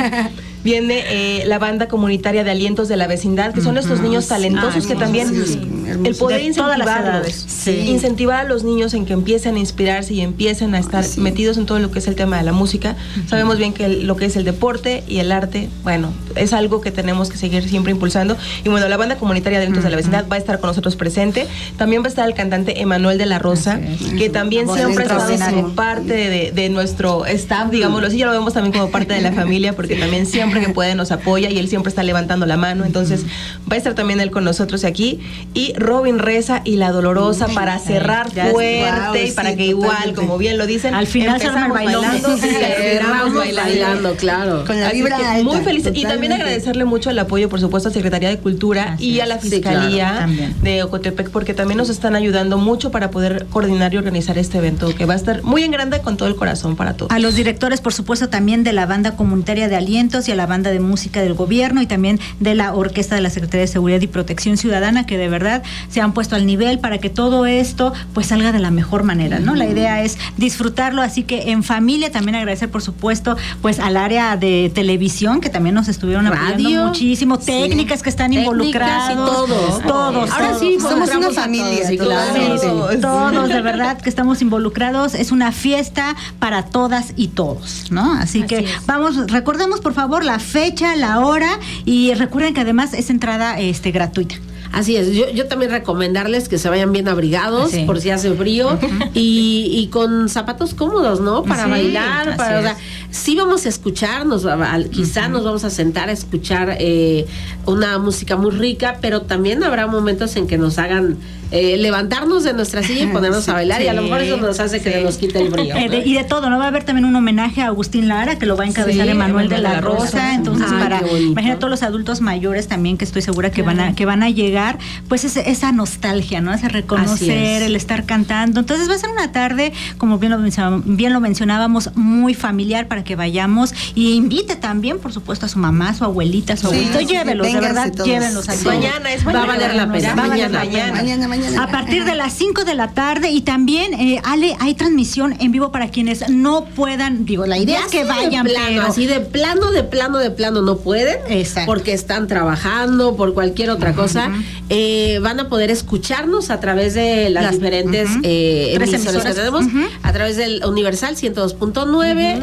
Viene eh, la banda comunitaria de Alientos de la Vecindad, que son estos niños talentosos ah, que también sí, el poder incentivarlos, sí. incentivar a los niños en que empiecen a inspirarse y empiecen a estar sí. metidos en todo lo que es el tema de la música. Uh-huh. Sabemos bien que el, lo que es el deporte y el arte, bueno, es algo que tenemos que seguir siempre impulsando. Y bueno, la banda comunitaria de Alientos uh-huh. de la Vecindad va a estar con nosotros presente. También va a estar el cantante Emanuel de la Rosa, okay. que también siempre ha estado como parte de, de nuestro staff, digámoslo así, ya lo vemos también como parte de la familia, porque también siempre que puede nos apoya y él siempre está levantando la mano, entonces va a estar también él con nosotros aquí. Y Robin Reza y La Dolorosa para cerrar Ay, fuerte wow, y para sí, que igual, totalmente. como bien lo dicen, al final empezamos bailando, sí, cerramos bailando, bailando, claro. Con la vibra alta, muy feliz. Totalmente. Y también agradecerle mucho el apoyo, por supuesto, a Secretaría de Cultura Así y a la Fiscalía sí, claro, de Ocotepec, porque también nos están ayudando mucho para poder coordinar y organizar este evento, que va a estar muy en grande con todo el corazón para todos. A los directores, por supuesto, también de la banda comunitaria de Alientos y a la banda de música del gobierno y también de la orquesta de la Secretaría de Seguridad y Protección Ciudadana, que de verdad se han puesto al nivel para que todo esto pues salga de la mejor manera, ¿no? La idea es disfrutarlo, así que en familia. También agradecer, por supuesto, pues al área de televisión, que también nos estuvieron apoyando Radio, muchísimo, técnicas sí. que están técnicas involucrados, y todos, todos, ahora todos. sí somos una familia, todos, claro. todos, todos, de verdad que estamos involucrados, es una fiesta para todas y todos, ¿no? Así, Así que es. vamos, recordemos por favor la fecha, la hora, y recuerden que además es entrada este gratuita. Así es, yo, yo también recomendarles que se vayan bien abrigados sí. por si hace frío uh-huh. y, y con zapatos cómodos, ¿no? Para sí, bailar, para, o sea, sí vamos a escuchar, nos, quizá uh-huh. nos vamos a sentar a escuchar eh, una música muy rica, pero también habrá momentos en que nos hagan eh, levantarnos de nuestra silla y ponernos sí, a bailar sí. y a lo mejor eso nos hace que sí. nos quite el brío. Eh, de, y de todo, ¿no? Va a haber también un homenaje a Agustín Lara, que lo va a encabezar sí, Emanuel de la Rosa, Rosa. entonces Ay, para, imagina todos los adultos mayores también que estoy segura que claro. van a, que van a llegar, pues es, esa nostalgia, ¿no? Ese reconocer, el estar cantando. Entonces va a ser una tarde, como bien lo mencionábamos, bien lo mencionábamos, muy familiar para que vayamos y invite también, por supuesto, a su mamá, a su abuelita, a su sí, abuelito, sí, llévelos, de verdad, todos. llévenlos aquí. Sí. Mañana es mañana. Va a valer la pena. Va a valer la pena. Mañana, mañana. A partir de las cinco de la tarde y también, eh, Ale, hay transmisión en vivo para quienes no puedan, digo, la idea ya es que vayan, de plano, pero... así de plano, de plano, de plano no pueden, Exacto. porque están trabajando, por cualquier otra uh-huh. cosa, eh, van a poder escucharnos a través de las, las diferentes uh-huh. eh, emisoras que tenemos, uh-huh. a través del Universal ciento dos punto nueve, uh-huh. eh, Caña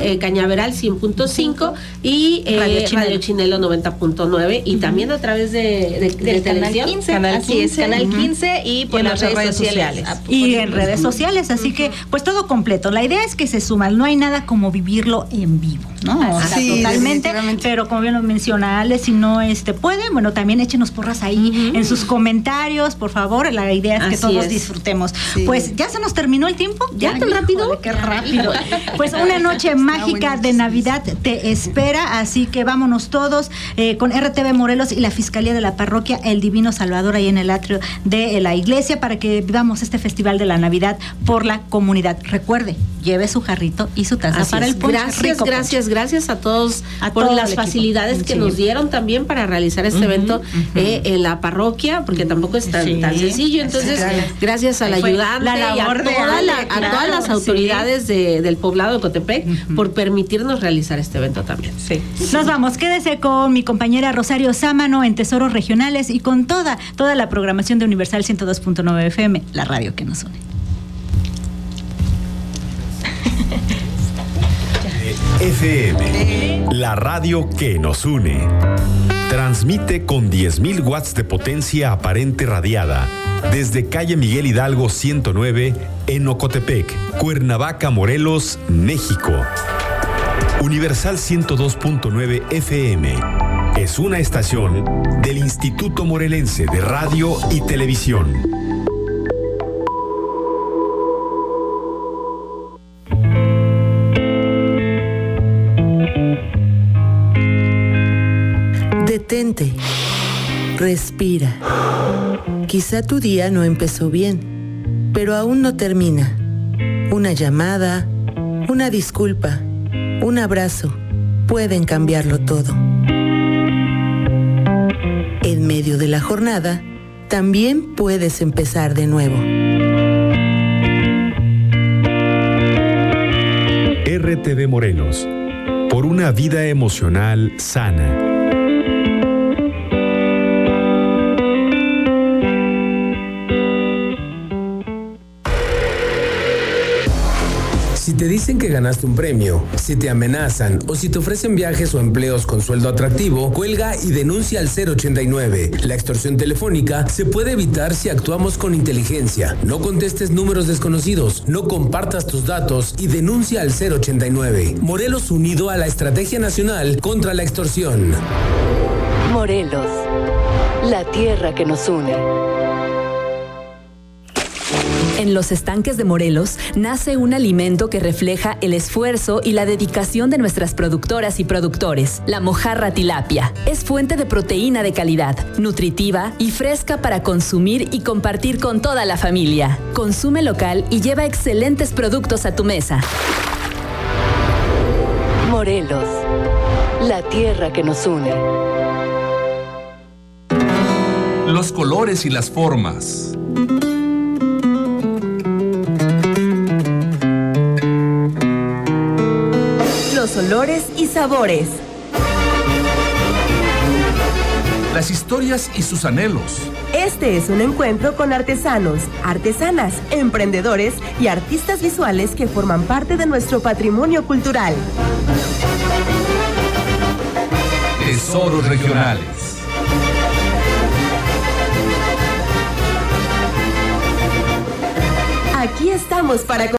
Cañaveral cien punto cinco y eh, Radio, Chinelo. Radio Chinelo noventa punto nueve y uh-huh. también a través de, de, de, de Canal quince, Canal así quince, es, Canal quince uh-huh. y por y las redes, redes sociales. sociales. Y en redes sociales, así uh-huh. que pues todo completo. La idea es que se suman, no hay nada como vivirlo en vivo, ¿no? O sea, sí, totalmente, pero como bien lo menciona Ale, si no este pueden, bueno, también échenos porras ahí uh-huh. en sus comentarios, por favor. La idea es que así todos es. disfrutemos. Sí. Pues ya se nos terminó el tiempo, ya, ya tan rápido. Joder, qué rápido. Pues una noche mágica de Navidad te espera, así que vámonos todos eh, con R T V Morelos y la Fiscalía de la Parroquia El Divino Salvador ahí en el atrio de la iglesia para que vivamos este festival de la Navidad por la comunidad. Recuerde, lleve su jarrito y su taza así para es. el ponche. Gracias, Rico gracias, ponche. gracias a todos a por todo las facilidades equipo. que sí. nos dieron también para realizar este uh-huh, evento uh-huh. Eh, en la parroquia, porque tampoco es tan, sí. tan sencillo. Entonces, sí, claro. gracias al ayudante la y a, toda la, a claro, todas las autoridades sí. de, del poblado de Ecotepec uh-huh. por permitirnos realizar este evento también. Sí. Nos vamos, quédese con mi compañera Rosario Sámano en Tesoros Regionales y con toda, toda la programación de Universal ciento dos punto nueve F M, la radio que nos une. F M, la radio que nos une. Transmite con diez mil watts de potencia aparente radiada desde calle Miguel Hidalgo ciento nueve en Ocotepec, Cuernavaca, Morelos, México. Universal ciento dos punto nueve F M es una estación del Instituto Morelense de Radio y Televisión. Detente, respira. Quizá tu día no empezó bien, pero aún no termina. Una llamada, una disculpa, un abrazo pueden cambiarlo todo. En medio de la jornada, también puedes empezar de nuevo. R T V Morelos, por una vida emocional sana. Si te dicen que ganaste un premio, si te amenazan o si te ofrecen viajes o empleos con sueldo atractivo, cuelga y denuncia al cero ochenta y nueve. La extorsión telefónica se puede evitar si actuamos con inteligencia. No contestes números desconocidos, no compartas tus datos y denuncia al cero ochenta y nueve. Morelos unido a la Estrategia Nacional contra la Extorsión. Morelos, la tierra que nos une. En los estanques de Morelos nace un alimento que refleja el esfuerzo y la dedicación de nuestras productoras y productores. La mojarra tilapia es fuente de proteína de calidad, nutritiva y fresca para consumir y compartir con toda la familia. Consume local y lleva excelentes productos a tu mesa. Morelos, la tierra que nos une. Los colores y las formas. Los olores y sabores. Las historias y sus anhelos. Este es un encuentro con artesanos, artesanas, emprendedores y artistas visuales que forman parte de nuestro patrimonio cultural. Tesoros regionales. Aquí estamos para